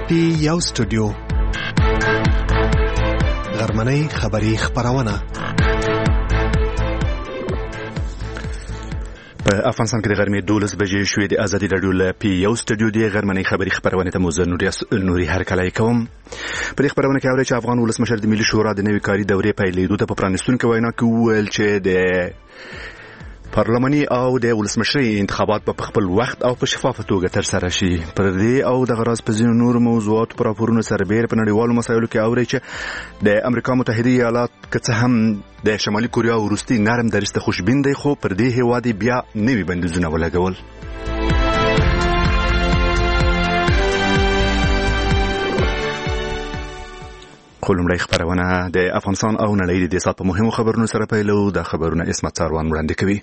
پی یو سټوډیو غرمنۍ خبری خبرونه په افغانستان کې د غرمې 12 بجې شوې د ازادي رادیو له پی یو سټوډیو د غرمنۍ خبری خبرونه ته موزه نوري هرکلای کوم. په دې خبرونه کې اوري چې افغان ولسمشر د ملي شورا د نوي کاري دورې پیلېدو ته په پرانستون کې وینا کوي چې د پارلماني او د ولسمشري انتخابات په خپل وخت او په شفافه توګه تر سره شي. پر دې او د غراض په ځینو نور موضوعات پر راپورونو سره بیر په نړیوالو مسایلو کې اوري چې د امریکا متحده ایالات که هم د شمالي کوریا وروستي نرم درسته خوشبین دی، خو پر دې هیواد بیا نوي بندیزونه ولګول. خلومړی خبرونه د افغانستان او نړۍ د سات په مهمو خبرونو سره پیلو. د خبرونه اسمت ساروان وړاندې کوي.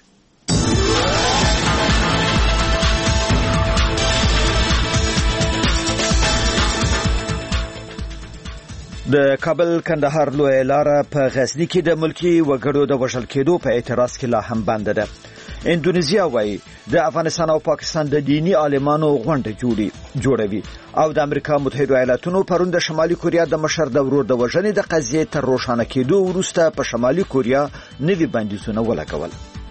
د کابل کندهار لویه لاره په غزنی کې د ملکی وګړو د وژل کېدو په اعتراض کې لا هم بند ده. اندونیزیا وايي د افغانستان او پاکستان د دینی عالمانو غونډه جوړوي او د امریکا متحده ایالاتونو پرون د شمالي کوریا د مشر د ورور د وژنې د قضیې تر روښانه کېدو وروسته په شمالي کوریا نوي بندیزونه ولګول.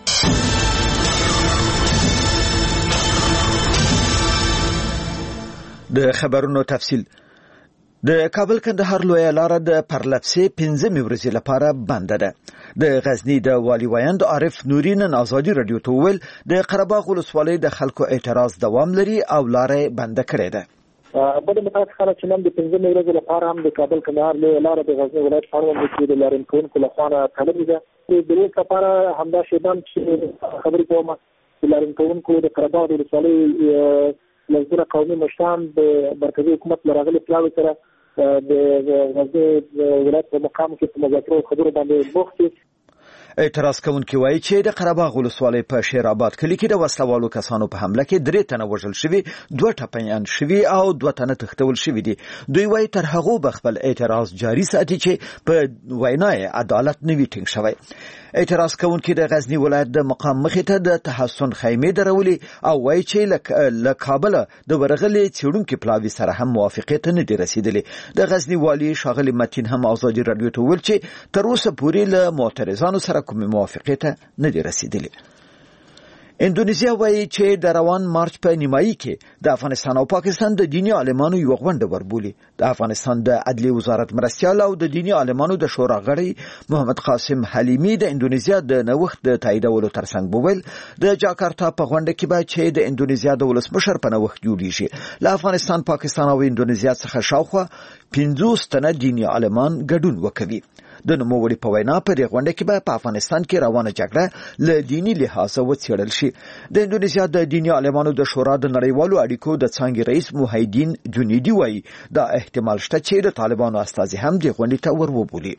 د خبرونو تفصیل. د کابل کندهار لویه لاره د پرلپسې 15 ورځې لپاره بند ده. د غزنی د والی ویاند عارف نوري نن ازادي رادیو ته ویل د قرهباغ ولسوالۍ د خلکو اعتراض دوام لري او لاره بند کړې ده. بل متاسفانه چې نن د 15 ورځې لپاره هم د کابل کندهار لویه لاره د غزنی ولایت اړوند کې د لارن کوونکو لخوا تړلې ده. د دې لپاره همدا شیبان چې خبرې کوم د لارن کوونکو د قرهباغ ولسوالۍ لزره قومي مشران د مرکزي حکومت لراغلي پلاوي سره د غزنی ولایت په مقام کې په مذاکرو خبرو باندې بوخت دي. اعتراض کوونکي وایي چې د قرهباغ ولسوالۍ په شیر آباد کلي کې د وسلوالو کسانو په حمله کې 3 تنه وژل شوي، 2 ټپیان شوي او 2 تنه تښتول شوي دي. دوی وایي تر هغه به خپل اعتراض جاري ساتي چې په وینای عدالت نوي ټینګ شوی. اعتراض کوونکي د غزنی ولایت د مقام مخې ته د تحسن خیمه درولي او وایي چې له کابل د ورغلي څېړونکو پلاوي سره هم موافقه ته نه دي رسیدلې. د غزنی والی شاغلی متین هم ازادي رادیو ته ویل چې تر اوسه پورې له معترضانو سره کومه موافقه ته نه دي رسیدلې. اندونیزیا وایي چې د روان مارچ په نیمایي کې د افغانستان او پاکستان د دینی عالمانو یو غونډه وربولي. د افغانستان د عدلي وزارت مرستیال او د دینی عالمانو د شورا غړي محمد قاسم حلیمی د اندونیزیا د نوښت د تاییدولو ترڅنګ بوویل د جاکارتا په غونډه کې به چې د اندونیزیا د ولسمشر په نوښت جوړیږي. له افغانستان، پاکستان او اندونیزیا څخه شاوخوا 50 تنه دینی عالمان ګډون وکوي. د نوموړي په وینا په دې غونډه کې به په افغانستان کې روانه جګړه له دینی لحاظه وڅېړل شي. د اندونیزیا د دینی عالمانو د شورا د نړیوالو اړیکو د څانګې رئیس موحیدین جنیدي وایي دا احتمال شته چې د طالبانو استازي هم دې غونډې ته وربولي.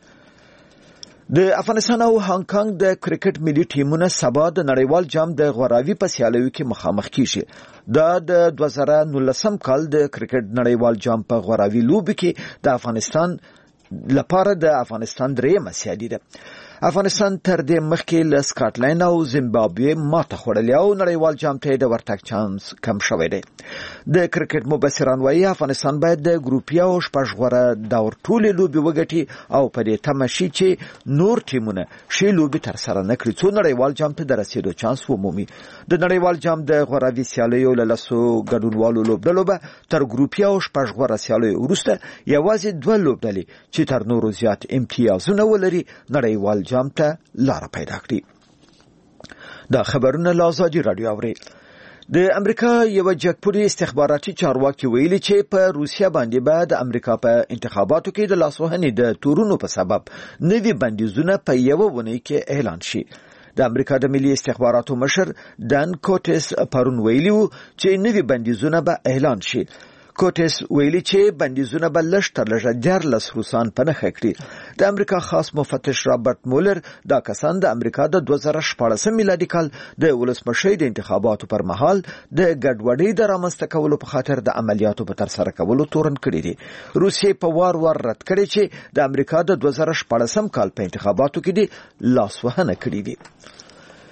د افغانستان او هانګ کانګ د کرکټ ملي ټیمونه سبا د نړیوال جام د غوراوي په سیالیو کې مخامخ کیږي. دا د 2019 کال د کرکټ نړیوال جام په غوراوي لوبه کې د افغانستان لپاره د افغانستان درېیمه سیالي ده. افغانستان تر دې مخکې له سکاټلند او زیمبابوې ماته خوړلې او نړیوال جام ته د ورتګ چانس کم شوی دی. د کرکټ مبصران وایي افغانستان باید د ګروپي او شپږ غوره دور ټولې لوبې وګټي او په دې تمه شي چې نور ټیمونه شي لوبې تر سره نه کړي څو نړیوال جام ته د رسیدو چانس ومومي. د نړیوال جام د غوراوي سیالیو له لسو ګډونوالو لوبډلو به تر ګروپي او شپږ غوره سیالیو وروسته یوازې 2 لوبډلې چې تر نورو زیات امتیازونه ولري نړیوال جام ته لار پیدا کړي. دا خبرونه له ازادي رادیو اوري. د امریکا یو جګپوري استخباراتي چارواکي ویلي چې په روسیا باندې به د امریکا په انتخاباتو کې د لاسوهنې د تورونو په سبب نوي بندیزونه په یو ونې کې اعلان شي. د امریکا د ملي استخباراتو مشر دان کوټس پرون ویلي و چې نوي بندیزونه به اعلان شي. کوټس ویلي چې بندیزونه به لږ تر لږه 14 روسان په نښه کړي. د امریکا خاص مفتش رابرټ مولر دا کسان د امریکا د 2014 میلادي کال د ولسمشرۍ د انتخاباتو پر مهال د ګډوډۍ د رامنځته کولو په خاطر د عملیاتو په ترسره کولو تورن کړي دي. روسیې په وار رد کړي چې د امریکا د 2014 کال په انتخاباتو کې د لاسوهنه کړي دي.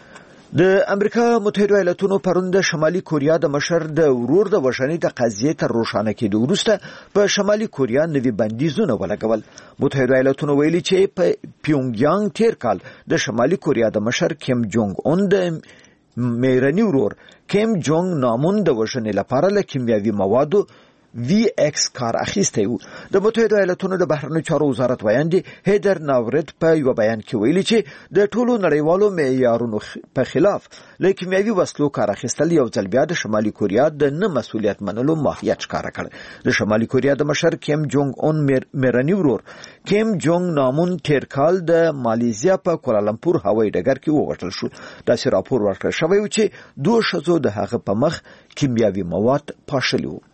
د امریکا متحده ایالاتونو پرون د شمالي کوریا د مشر د ورور د وژنې د قضیې تر روښانه کېدو وروسته په شمالي کوریا نوي بندیزونه ولګول. متحده ایالاتونو ویلي چې په پیونګیانګ تیر کال د شمالي کوریا د مشر کیم جونګ اون د میرني ورور کیم جونګ نامون د وژنې لپاره له کیمیاوي موادو VX کار اخیستی و. د متحده ایالاتونو د بهرنیو چارو وزارت ویاندې هیدر ناورد په یو بیان کې ویلي چې د ټولو نړیوالو معیارونو په خلاف له کیمیاوي وسلو کار اخیستل یو ځل بیا د شمالي کوریا د نه مسؤلیت منلو ماهیت ښکاره کړ. د شمالي کوریا د مشر کیم جونګ اون میرني ورور کیم جونګ نامون تیر کال د مالیزیا په کوالالمپور هوایي ډګر کې ووژل شو. داسې راپور ورکړل شوی و چې دوه ښځو د هغه په مخ کیمیاوي مواد پاشلي وو.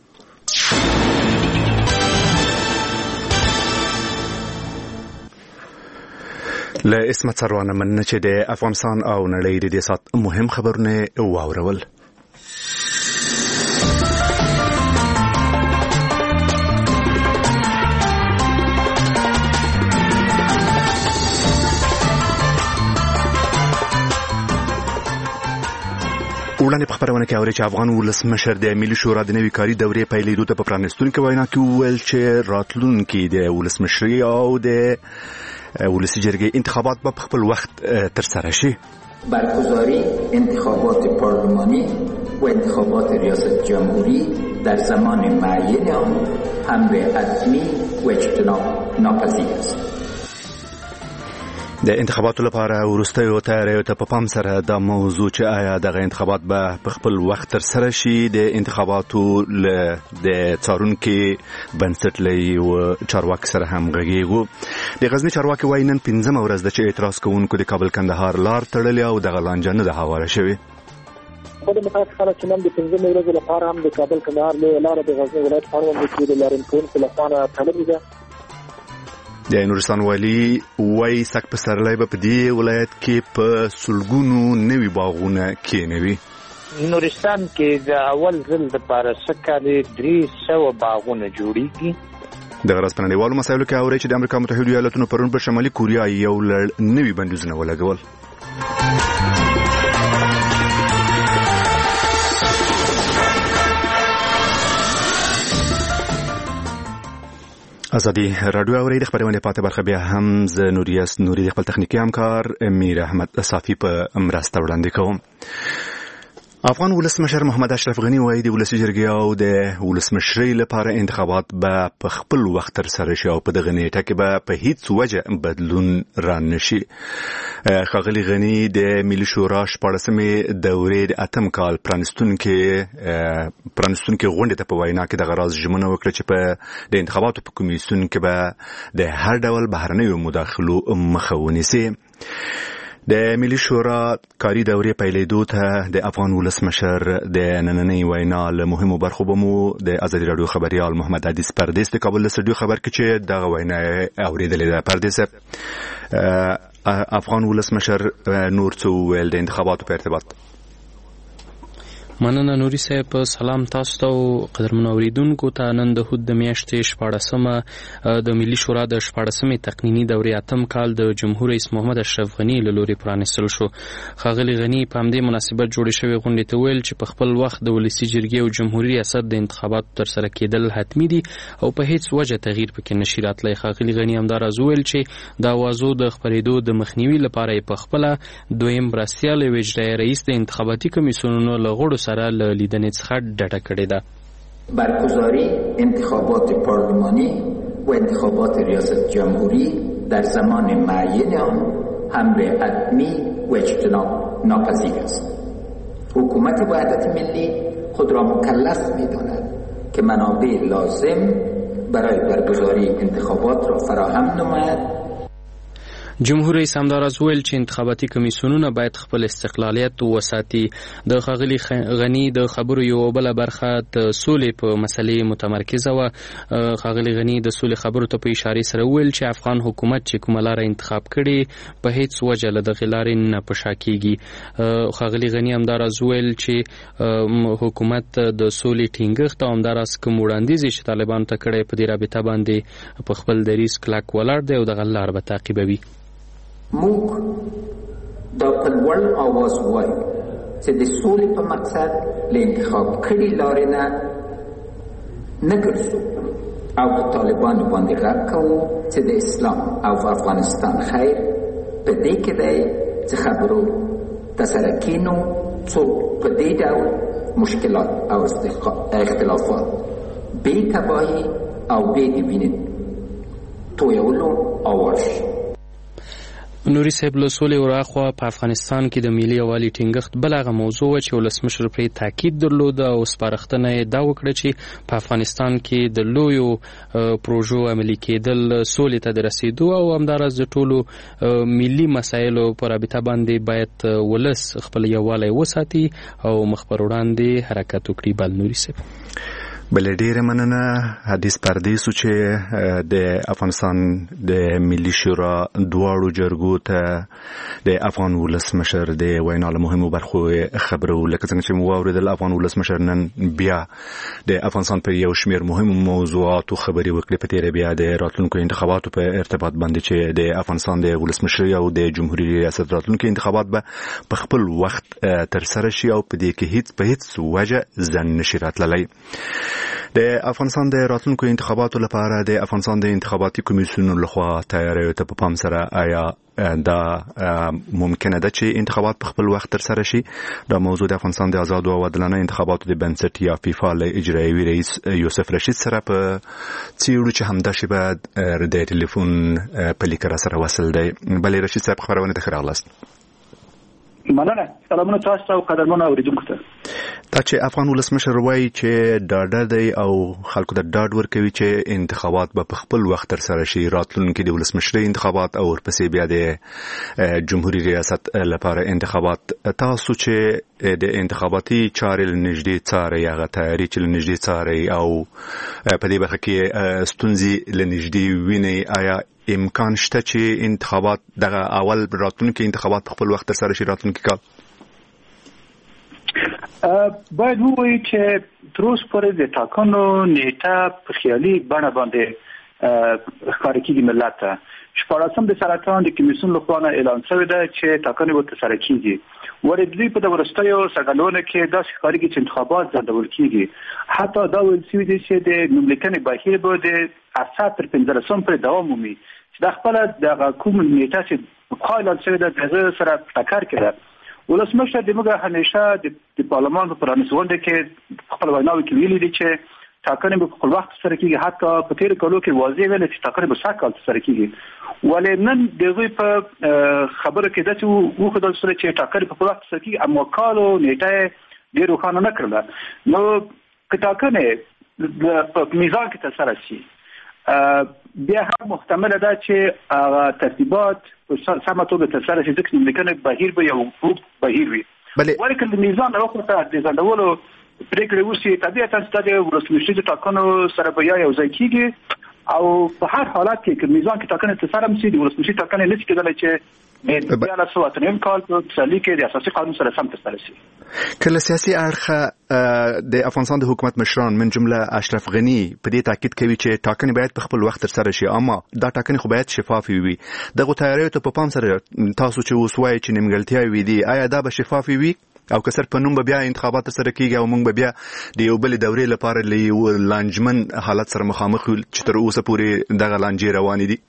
له اسمت سروانه مننه چې د افغانستان او نړۍ د دې سات مهم خبرونه واورول. وړاندې په خبرونه کې اوري چې افغان ولسمشر د ملي شورا د نوي کاري دورې پیلېدو ته په پرانستونکو وینا کې وویل چې راتلونکي د ولسمشري او د ولسی جرګې انتخابات به په خپل وخت ترسره شي. برگزاری انتخابات پارلمانی و انتخابات ریاست جمهوری در زمان معین آن امر حتمی و اجتناب ناپذیر است. د انتخاباتو لپاره وروستیو تیاریو ته په پام سره دا موضوع چې آیا دغه انتخابات به په خپل وخت ترسره شي د انتخاباتو د څارونکي بنسټ له او چارواکي سره هم غږیږو. د غزنی چارواکي وایي نن 15 ورځ د چې اعتراض کوونکو د کابل کندهار لار تړلې او دغه لانجه نه ده هواره شوې. په دې متاسفانه چې نن د 15 ورځې لپاره هم د کابل کندهار لار د غزنی ولایت اړوند کې د لارین کوونکو لپاره تړلې ده. د نورستان والی وای سک په سرلای په دې ولایت کې په سلګونو نوي باغونه کېنوي. نورستان کې د اول ځل لپاره سکه 300 باغونه جوړیږي. د غرض په نړیوالو مسایلو کې اوري چې د امریکا متحده ایالاتونو پرون په شمالي کوریا یو لړ نوي بندیزونه ولګول. ازادي رادیو اوري د خبرونه پاتې برخه بیا هم ز نوریاس نوري د خپل تخنیکی همکار امیر احمد صافي په مرسته وړاندې کوم. افغان ولسمشر محمد اشرف غنی وایي د ولسی جرګې او د ولسمشرۍ لپاره انتخابات به په خپل وخت ترسره شي او په دغه نیټه کې به په هیڅ وجه بدلون را نشي. ښاغلي غنی د ملي شورا 14مې دورې د اتم کال پرانستونکو غونډې ته په وینا کې د غراز ژمنه وکړه چې په د انتخاباتو په کمیسیون کې به د هر ډول بهرنیو مداخلو مخه ونیسي. د ملي شورا کاري دورې پیلېدو ته د افغان ولسمشر د نننۍ وینا له مهمو برخو به مو د ازادي رادیو خبريال محمد عدیس پردیس د کابل استودیو خبر کې چې دغه وینا اوریدلې ده. پردیس افغان ولسمشر نور څه ویل د انتخاباتو په ارتباط؟ مننه نوري صاحب. سلام تاسو ته قدرمن اوریدونکو ته. نن د هود د میاشتې 14مه د ملي شورا د 14مې تقنینی دورې اتم کال د جمهور رئیس محمد اشرف غنی له لوري پرانیستل شو. ښاغلي غنی په همدې مناسبت جوړې شوې غونډې ته ویل چې په خپل وخت د ولسی جرګې او جمهوریت ریاست د انتخاباتو ترسره کېدل حتمی دي او په هیڅ وجه تغییر پکې نشي راتلی. ښاغلي غنی همداراز ویل چې د اوازو د خپرېدو د مخنیوي لپاره په خپل دویم مرستیال اجرایي رئیس د انتخاباتي کمیسیونونو له غړو سره له لیدنې څخه ډډه کړې ده. برگزاری انتخابات پارلمانی و انتخابات ریاست جمهوری در زمان معین آن امر حتمی و اجتناب ناپذیر است. حکومت وحدت ملی خود را مکلف می‌داند که منابع لازم برای برگزاری انتخابات را فراهم نماید. جمهور رئیس همداراز ویل چې انتخاباتي کمیسیونونه باید خپل استقلالیت وساتي. د ښاغلي غنی د خبرو یو بل برخه د سولې په مسلې متمرکزه و. ښاغلي غنی د سولې خبرو ته په اشاره سره ویل چې افغان حکومت چې کومه لار انتخاب کړي په هیڅ وجه له دغه لارې نه پشا کیږي. ښاغلي غنی همداراز ویل چې حکومت د سولې ټینګښت او همداراز کوم وړاندیز چې طالبان ته کړي په دې رابطه باندې په خپل دریځ کلک ولاړ دی او دغه لار به تعقیبوي. موږ دا په لوړ آواز وایو چې د سولې په مقصد له انتخاب کړي لارې نه ګرځو او په طالبانو باندې غږ کوو چې د اسلام او افغانستان خیر په دې کې دی چې خبرو ترسره کینو څوک په دې ډول مشکلات او اختلافات بې تباهي او بې د وینې تویولو آوار شي. نوري صاحب له سولې وراخوا په افغانستان کې د ملي یووالي ټینګښت بل هغه موضوع چې ولسمشر پرې تاکید درلود او سپارښتنه یې دا وکړه چې په افغانستان کې د لویو پروژو عملي کېدل سولې ته د رسېدو او همداراز د ټولو ملي مسایلو په رابطه باندې باید ولس خپل یووالی وساتي او مخ پر وړاندې حرکت وکړي. بل نوري صاحب بل ډیره مننه. حدیث پردیسو چې د افغانستان د ملي شورا دواړو جرګو ته د افغان ولسمشر د وینا له مهمو برخو خبرو لکه څنګه چې مو واوریدل افغان ولسمشر نن بیا د افغانستان په یو شمېر مهمو موضوعاتو خبرې وکړې په تیره بیا د راتلونکو انتخاباتو په ارتباط باندې چې د افغانستان د ولسمشرۍ او د جمهوریت ریاست راتلونکو انتخابات به په خپل وخت تر سره شي او په دې کې هیڅ وجه ځنډ نشي راتللی. د افغانستان د راتلونکو انتخاباتو لپاره د افغانستان د انتخاباتي کمیسیون لخوا تیاریو ته په پام سره آیا دا ممکنه ده چې انتخابات په خپل وخت تر سره شي؟ دا موضوع د افغانستان د آزادو او عادلانه انتخاباتو د بنسټ یا فیفا له اجرایوي رئیس یوسف رشید سره په څیړو چې همدا شیبه د ټلیفون په لیکه را سره وصل دی. بلې رشید صاحب خبرونه ته ښه راغلاست. مننه. سلامونه تاسو ته او قدرمنو اوریدونکو ته. دا چې افغان ولسمشر وایي چې ډاډه دی او خلکو ته ډاډ ورکوي چې انتخابات به په خپل وخت تر سره شي، راتلونکي د ولسمشرۍ انتخابات او ورپسې بیا د جمهوریت ریاست لپاره انتخابات. تاسو چې د انتخاباتي چارې له نږدې څارئ، هغه تیاري چې له نږدې څارئ او په دې برخه کې ستونزې له نږدې وینئ، آیا امکان شته چې انتخابات دغه اول راتلونکي انتخابات په خپل وخت تر سره شي راتلونکي کال؟ باید ووایو چې تر اوسه پورې د ټاکنو نیټه په خیالي بڼه باندې ښکاره کېږي ملت ته. 14 د سرطان د کمیسیون لخوا اعلان شوی دی چې ټاکنې به ترسره کېږي. ولې دوی په د وروستیو څرګندونو کې داسې ښکارېږي چې انتخابات ځنډول کېږي. حتی دا ویل شوي دي چې د نوملیکنې بهیر به د اساس تر 15 پورې دوام ومومي، چې د خپله دغه کوم نیټه چې پخوا اعلان شوې ده د هغه سره ټکر کړی. ولسمشر د موږ همیشه د پارلمان په پرانیستې غونډه کې خپل ویناوې کې ویلي دي چې ټاکنې به په خپل وخت ترسره کېږي. حتی په تېرو کالو کې واضح ویل چې ټاکنې به 100 کال ترسره کېږي. ولې نن د هغوی په خبرو کې داسې وښودل شوه چې ټاکنې په خپل وخت ترسره کېږي، اما کالو نیټه یې ډېر روښانه نه کړله. نو که ټاکنې په میزان کې ترسره شي، بیا هم محتمله ده چې ترتیبات په سمه توګه ترسره شي، ځکه نوملیکنې بهیر به یو اوږد بهیر وي. ولې که د میزان راوخته د ځنډولو پرېکړې وشي، طبیعتا چې دا د ولسمشرۍ د ټاکنو سره به یو ځای کېږي او په هر حالت کې که میزان کې ټاکنې ترسره شي، د ولسمشرۍ ټاکنې نشي کېدلی چې د 1998 کال په پسرلي کې د اساسي قانون سره سم ترسره شي. که له سیاسي اړخه د افغانستان د حکومت مشران من جمله اشرف غني په دې تاکید کوي چې ټاکنې باید په خپل وخت ترسره شي، اما دا ټاکنې خو باید شفافې وي. دغه تیاریو ته په پام سره تاسو چې اوس وایئ چې نیمګړتیاوې دي، آیا دا به شفافې وي او که صرف په نوم به بیا انتخابات ترسره کېږي او موږ به بیا د یو بلې دورې لپاره له یو لانجمن حالت سره مخامخ یو چې تر اوسه پورې دغه لانجې روانې دي؟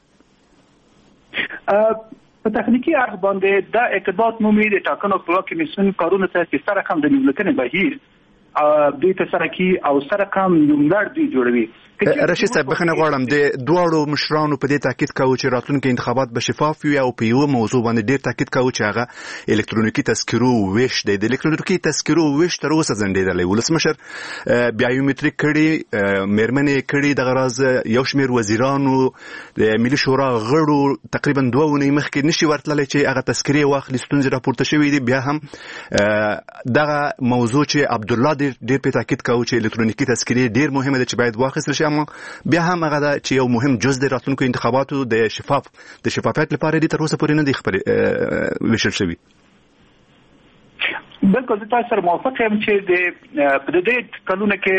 په تخنیکي اړخ باندې دا ارتباط مومي د ټاکنو خپلواک کمیسیون کارونه ته چې سره کم د نوملیکنې بهیر دوی ترسره کړي او سره کم نوملړ دوی جوړوي. رشید صاحب بخښنه غواړم، د دواړو مشرانو په دې تاکید کوي چې راتلونکي انتخابات به شفاف وي او په یو موضوع باندې ډېر تاکید کوي چې هغه الکترونیکي تذکرو ویش دی. د الکترونیکي تذکرو ویش تر اوسه ځنډېدلی. ولسمشر بایومتریک کړي، مېرمنې کړي، دغه راز یو شمېر وزیرانو د ملي شورا غړو تقریبا 2 اونۍ مخکې نشي ورتللی چې هغه تذکرې واخلي. ستونزې راپورته شوې دي. بیا هم دغه موضوع چې عبدالله ډېر په تاکید کوي چې الکترونیکي تذکرې ډېر مهمه ده چې باید واخیستل شي، اما بیا هم هغه ده چې یو مهم جز د راتلونکو انتخاباتو د شفافیت لپاره دي تر اوسه پورې نه دي ویشل شوي. بلکل زه تاسو سره موافق یم چې په دې کلونو کې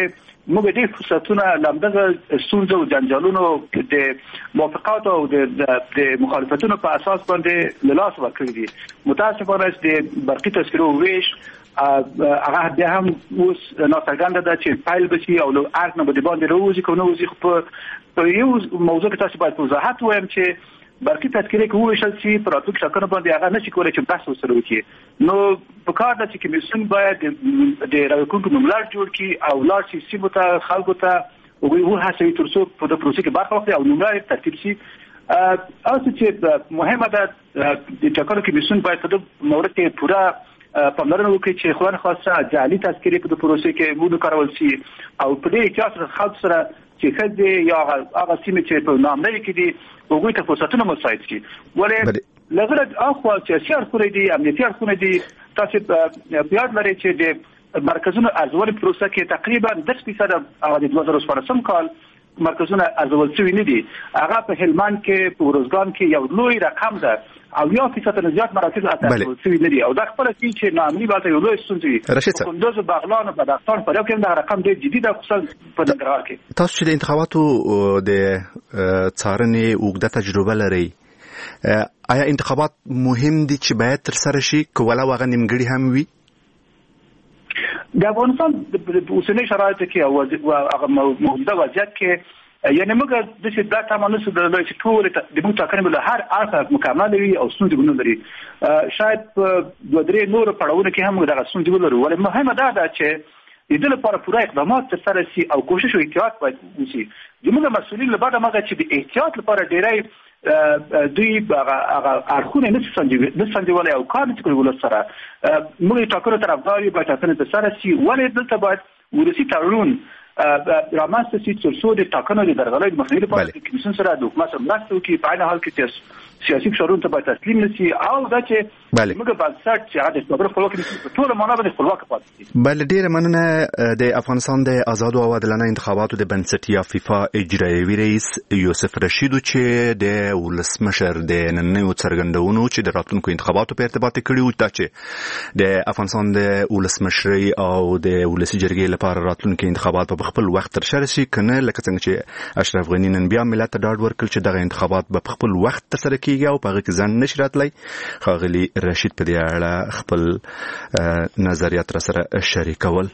موږ ډېر فرصتونه لمدغه ستونزو او جنجالونو د موافقات او د مخالفتونو په اساس باندې له لاس ورکړي دي. متاسفانه د برقي تذکرو ویش هغه بیا هم اوس ناڅرګنده ده چې فایل بشي او له ارګ نه به د باندې راوځي که نه وځي. خو په یو موضوع کې تاسو باید په وضاحت ووایم چې برقي تذکرې کې وویشل شي په راتلونکو ټاکنو باندې هغه نشي کولی چې بحث ورسره وکړي. نو په کار ده چې کمیسیون باید د راوکونکو نوملړ جوړ کړي او لاړ شي سیمو ته خلکو ته وهڅوي تر څو په د پروسې کې برخه واخلي او نوملړ ترتیب شي. اوس چې مهمه ده د ټاکنو کمیسیون باید په دې مورد کې پوره پاملرنه وکړي چې خو نه خاصه جعلي تذکرې په د پروسې کې ونه کارول شي او په دې احتیاط سره خلک سره چې خځې یا هغه سیمې چې په ناملري کې دي هغوی ته فرصتونه مساعد شي. ولې لغړه اخوا سیاسي اړخونه دي، امنیتي اړخونه دي. تاسو په یاد لرئ چې د مرکزونو ارزول پروسه کې تقریبا 10% هغه د 2014 کال مرکزونه ارزول شوي نه دي. هغه په هلمند کې په روزګان کې یو لوی رقم ده او 1% نه زیات مراکز ارزول شوي نه دي او دا خپله چې نامني باندې یو لوی ستونزه وي. کندوز، بغلان او بدخشان په یو کې دا رقم ډېر جدي ده، خصوصا په ننګرهار کې. تاسو چې د انتخاباتو د څارنې اوږده تجربه لرئ، آیا انتخابات مهم دي چې باید ترسره شي که ولو هغه نیمګړي هم وي؟ د افغانستان د اوسنۍ شرایطو کې او هغه موجوده وضعیت کې یعنې موږ داسې دا تمه نشو درلودلی چې ټولې د موږ ټاکنې له هر اړخه مکمل وي او ستونزې ونه لري. شاید په 2-3 نورو پړاوونو کې هم موږ دغه ستونزې ولرو. ولې مهمه دا ده چې د دې لپاره پوره اقدامات ترسره شي او کوشش او احتیاط باید وشي. زموږ مسؤلین له بعده موږ چې د احتیاط لپاره ډېری دوی هغه اړخونه نه سنجولی او کار نه کوي ولس سره. موږ ټاکنو طرفدار یو، باید ټاکنې ترسره شي. ولې دلته باید ولسي تړون رامنځته شي تر څو د ټاکنو د درغلۍ د مخنیوي لپاره د کمیسیون سره د حکومت سره مرسته وکړي. په عین حال کې چې سیاسي فشارونو ته باید تسلیم نه شي او دا چې موږ بنسټ چې هغه د خبرو خپلواکي په ټوله معنا باندې خپلواک پاتې شي. بله، ډېره مننه. د افغانستان د آزادو او عادلانه انتخاباتو د بنسټ یا فیفا اجرایوي رئیس یوسف رشیدو چې د ولسمشر د نننیو څرګندونو چې د راتلونکو انتخاباتو په ارتباط کړي دا چې د افغانستان د ولسمشرۍ او د ولسي جرګې لپاره راتلونکي انتخابات په خپل وخت ترسره شي کنه، لکه څنګه چې اشرف غني نن بیا ملت ته ډاډ ورکړ چې دغه انتخابات په خپل وخت ترسره کیږي او په هغه کې ځان نشي راتلی. ښاغلي رشید په دې اړه خپل نظریات را سره شریکول.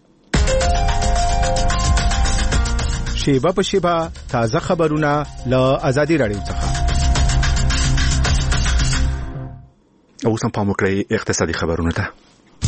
شیبه په شیبه تازه خبرونه له آزادي رادیو څخه. اوس هم پام وکړئ اقتصادي خبرونه ته.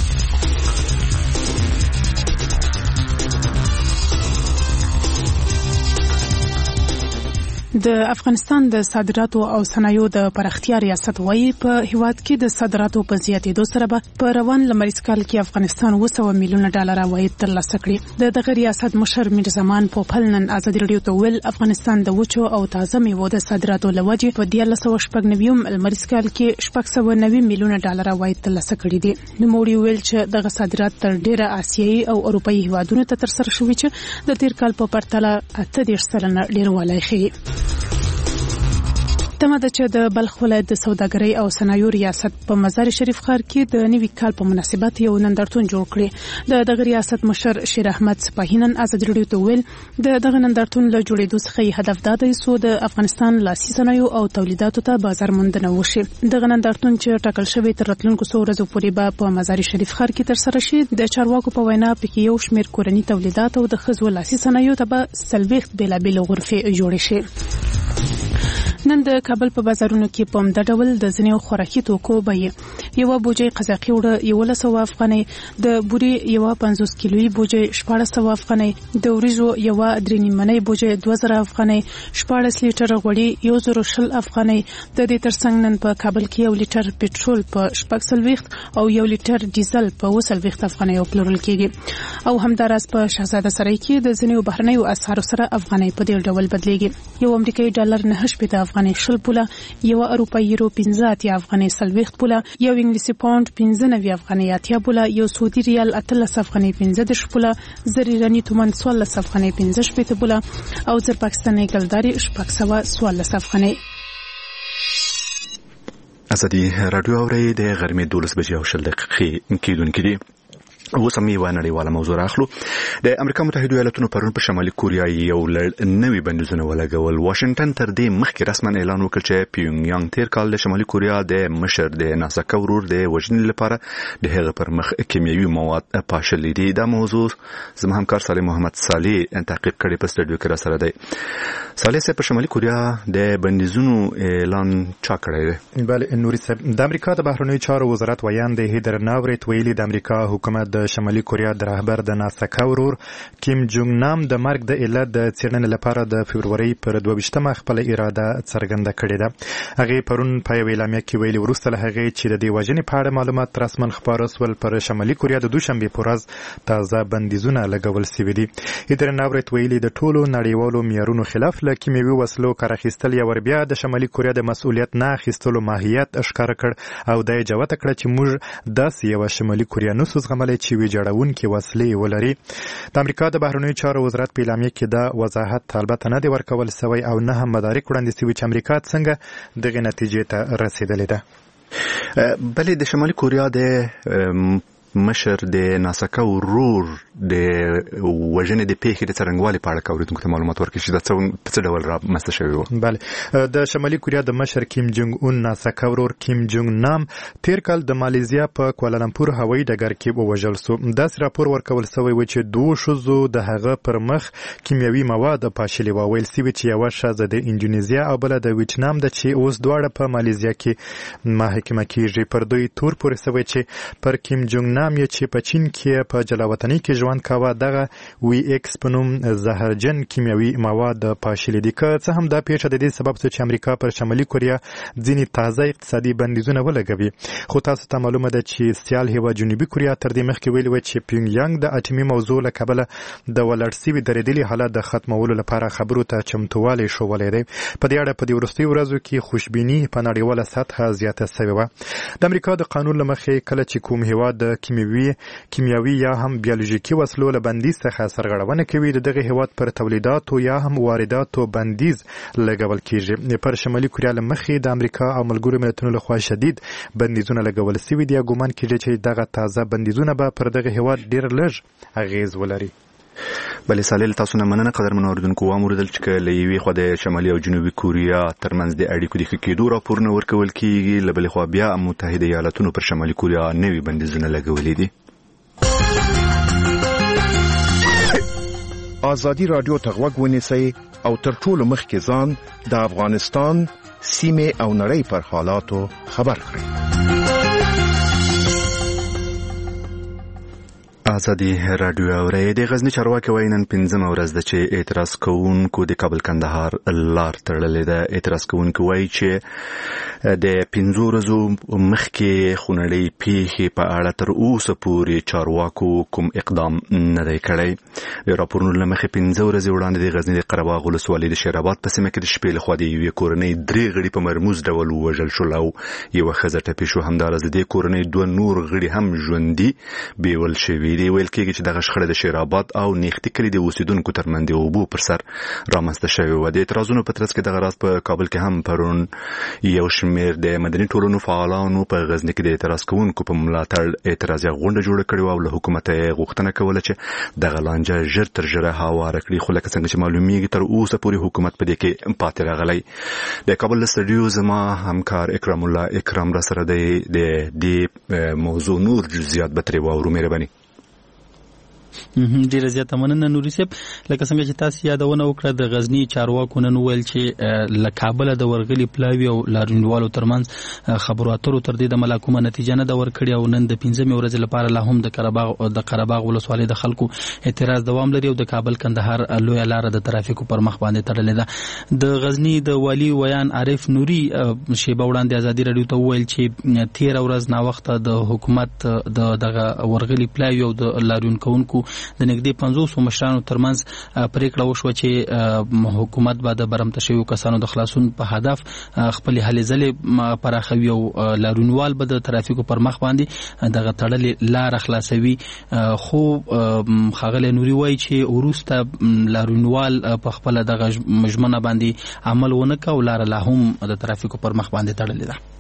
د افغانستان د صادراتو او صنایعو د پراختیا ریاست وايي په هیواد کې د صادراتو په زیاتېدو سره به په روان لمریز کال کې افغانستان 200 میلیونه ډالر عواید ترلاسه کړي. دغه ریاست مشر میر زمان پوپل نن آزادي رادیو ته ویل افغانستان د وچو او تازه میوو د صادراتو لوجې په 1990 لمریز کال کې 690 میلیونه ډالر عواید ترلاسه کړي دي. نوموړي ویل چې دغه صادرات تر ډیره آسیایي او اروپایي هیوادونو ته ترسره شوي چې د تیر کال په پرتله 38% ډیروالی ښیي. تمه ده چې د بلخ ولایت د سوداګرۍ او صنایعو ریاست په مزار شریف ښار کې د نوي کال په مناسبت یو نندارتون جوړ کړی. دغه ریاست مشر شیر احمد سپاهی نن آزادي رادیو ته ویل دغه نندارتون له جوړېدو څخه هدف دا دی چې د افغانستان لاسي صنایعو او تولیداتو ته بازار موندنه وشي. دغه نندارتون چې ټاکل شوی تر راتلونکو څو ورځو پورې به په مزار شریف ښار کې ترسره شي. د چارواکو په وینا پکې یو شمېر کورني تولیدات او د ښځو لاسي صنایعو ته به 40 بېلابېلې غرفې جوړې شي. نن د کابل په بازارونو کې په همدا ډول د ځینو خوراکي توکو بیې یوه بوجۍ قزاقي اوړه 1100 افغانۍ، د بوري یوه 50 کیلویي بوجۍ 1400 افغانۍ، د وریجو یوه 3 نیمنۍ بوجۍ 2000 افغانۍ، 14 لیټر غوړي 1020 افغانۍ. د دې ترڅنګ نن په کابل کې 1 لیټر پټرول په 440 او 1 لیټر ډیزل په 240 افغانۍ پلورل کېږي. او همداراز په شهزاده سرای کې د ځینو بهرنیو اسعارو سره افغانۍ په دې ډول بدلېږي. یو امریکایي ډالر 9 افغانۍ 10 پوله، یو اروپایي یورو 15 افغانۍ 40 پوله، یو انګلیسي پاوند 15 افغانۍ 80 پوله، یو سعودي ریال 13 افغانۍ 15 پوله، زر ایراني تومان 14 افغانۍ 15 پوله او زر پاکستاني ګلداري 614 افغانۍ. آزادي رادیو اوري د غرمې 12 بجې او 10 دقیقې کېدونکې دي. وسمي ونړیواله موضوع راخلو. د امریکا متحده ایالاتونو پرون په شمالي کوریا یو نوی بندیزونه ولګول. واشنگټن تر دې مخکې رسما اعلان وکړ چې پیونګ یانګ تیر کال د شمالي کوریا د مشر د ناساکا ورور د وژنې لپاره د هغه پر مخ کیمیاوي مواد پاشلي دي. دا موضوع زما همکار صالح محمد صالح تحقیق کړی په سټډیو کې را سره دی. صالح صاحب، په شمالي کوریا د بندیزونو اعلان چا کړی دی؟ بله نوري صاحب، د امریکا د بهرنیو چارو وزارت ویان د هیدر ناورت ویلي د امریکا حکومت د شمالي کوریا د رهبر د ناساکا ورور کیم جونګ نام د مرګ د علت د څېړنې لپاره د فبروري پر 22 خپل اراده څرګنده کړې ده. هغه پرون په یو اعلامیه کې ویلي وروسته له هغه چې د دې وژنې په اړه معلومات رسما خپاره سول پر شمالي کوریا د دوشنبه په ورځ تازه بندیزونه لګول شوي دي. هیدر ناورت ویلي د ټولو نړیوالو معیارونو خلاف له کیمیاوي وسلو کار اخیستل یا ور بیا د شمالي کوریا د مسؤلیت نه اخیستلو ماهیت ښکاره کړ او د جوته کړ چې موږ داسې یو شمالي کوریا نو زغملای چې ویجاړون کې وسلې ولري. د امریکا د بهرنیو چارو وزارت په اعلامیه کې دا وضاحت البته نه دی ورکول شوی او نه هم مدارک وړاندې شوي چې امریکا څنګه دغه نتیجې ته رسیدلې ده. بلې د شمالي کوریا د مشر د ناساکا ورور د وژنې د پیښې د څرنګوالي په اړه کوریدونکو ته معلومات ورکړي چې دا څه ډول رامنځته شوی و. بله، د شمالي کوریا د مشر کیم جونګ اون ناساکا ورور کیم جونګ نام تیر کال د مالیزیا په کوالالمپور هوایي ډګر کې ووژل شو. داسې راپور ورکول شوی و چې دوه ښځو د هغه پر مخ کیمیاوي مواد پاشلي و. ویل شوي چې یوه ښځه د انډونیزیا او بله د ویتنام ده چې اوس دواړه په مالیزیا کې محاکمه کیږي. پر دوی تور پورې شوی چې پر کیم جونګ نام یې چې په چین کې په جلاوطنۍ کې ژوند کاوه دغه وی ایکس په نوم زهرجن کیمیاوي مواد پاشلي دي. که څه هم دا پیښه د دې سبب شو چې امریکا پر شمالي کوریا ځینې تازه اقتصادي بندیزونه ولګوي. خو تاسو ته معلومه ده چې سیال هیواد جنوبي کوریا تر دې مخکې ویلي و چې پیونګ یانګ د اټومي موضوع له کبله د ولاړ شوي درېدلي حالت د ختمولو لپاره خبرو ته چمتووالی ښوولی دی. په دې اړه په دې وروستیو ورځو کې خوشبیني په نړیواله سطحه زیاته شوې وه. د امریکا د قانون له مخې کله چې کوم هیواد د کیمیاوي یا هم بیولوژیکي وسلو له بندیز څخه سرغړونه کوي د دغه هیواد پر تولیداتو یا هم وارداتو بندیز لګول کیږي. پر شمالي کوریا له مخې د امریکا او ملګرو ملتونو لخوا شدید بندیزونه لګول شوي دي. ګومان کیږي چې دغه تازه بندیزونه به پر دغه هیواد ډیر لږ اغیز ولري. بلې صالح، تاسو نه مننه قدرمن اوریدونکو. واوریدل چې له یوې خوا د شمالي او جنوبي کوریا ترمنځ د اړیکو د ښه کېدو راپورونه ورکول کیږي، له بلې خوا بیا متحده ایالاتونو پر شمالي کوریا نوي بندیزونه لګولي دي. ازادي رادیو ته غوږ ونیسئ او تر ټولو مخکې ځان د افغانستان سیمه او نړۍ پر حالاتو خبر کړئ. ازادي رادیو اوري. د غزنی چارواکي وایي نن 5مه ورځ ده چې اعتراض کوونکو د کابل کندهار لار تړلې ده. اعتراض کوونکي وایي چې د 5 ورځو مخکې خونړۍ پیښې په اړه تر اوسه پورې چارواکو کوم اقدام نه دی کړی. د راپورونو له مخې 5 ورځې وړاندې د غزنی د قره باغ ولسوالۍ د شیرآباد په سیمه کې د شپې لخوا د یوې کورنۍ 3 غړي په مرموز ډول ووژل شول او یوه ښځه ټپي شو. همداراز د دې کورنۍ 2 نور غړي هم ژوندي بیول شوي. ویل کېږي چې دغه شخړه د شیرآباد او نیختي کلي د اوسیدونکو ترمنځ د اوبو پر سر رامنځته شوې وه. د اعتراضونو په ترڅ کې دغه راز په کابل کې هم پرون یو شمېر د مدني ټولنو فعالانو په غزني کې د اعتراض کوونکو په ملاتړ اعتراضي غونډه جوړه کړې وه او له حکومته یې غوښتنه کوله چې دغه لانجه ژر تر ژره هواره کړي. خو لکه څنګه چې معلومیږي تر اوسه پورې حکومت په دې کې پاتې راغلی. د کابل له سټډیو زما همکار اکرام الله اکرام را سره دی. د دې موضوع نور جزئیات به ترې واورو. مهرباني. ډیره زیاته مننه نوري صاحب. لکه څنګه چې تاسو یادونه وکړه د غزنی چارواکو نن ویل چې له کابل د ورغلي پلاوی او لاریونوالو ترمنځ خبرو اترو تر دې د ملاکمه نتیجه نه د ورکړی او نن د 15مې ورځې لپاره لا هم د قره باغ ولسوالۍ د خلکو اعتراض دوام لري او د کابل کندهار لوی لار د ترافیکو پر مخ باندې تړلې ده. د غزنی د والی ویان عارف نوري شیبه وړاندې ازادي رادیو ته ویل چې 13 ورځ نا وخت د حکومت دغه ورغلي پلاوی او د لاریون کوونکو د نږدې 500 مشرانو ترمنځ پریکړه وشوه چې حکومت به د برمته شویو کسانو د خلاصون په هدف خپل هلې ځلې پراخوي او لاریونوال به د ترافیکو پر مخ باندې دغه تړلې لار خلاصوي. خو ښاغلی نوري وایي چې وروسته لاریونوال په خپله دغه ژمنه باندې عمل ونه کړ او لاره لا هم د ترافیکو پر مخ باندې تړلې ده.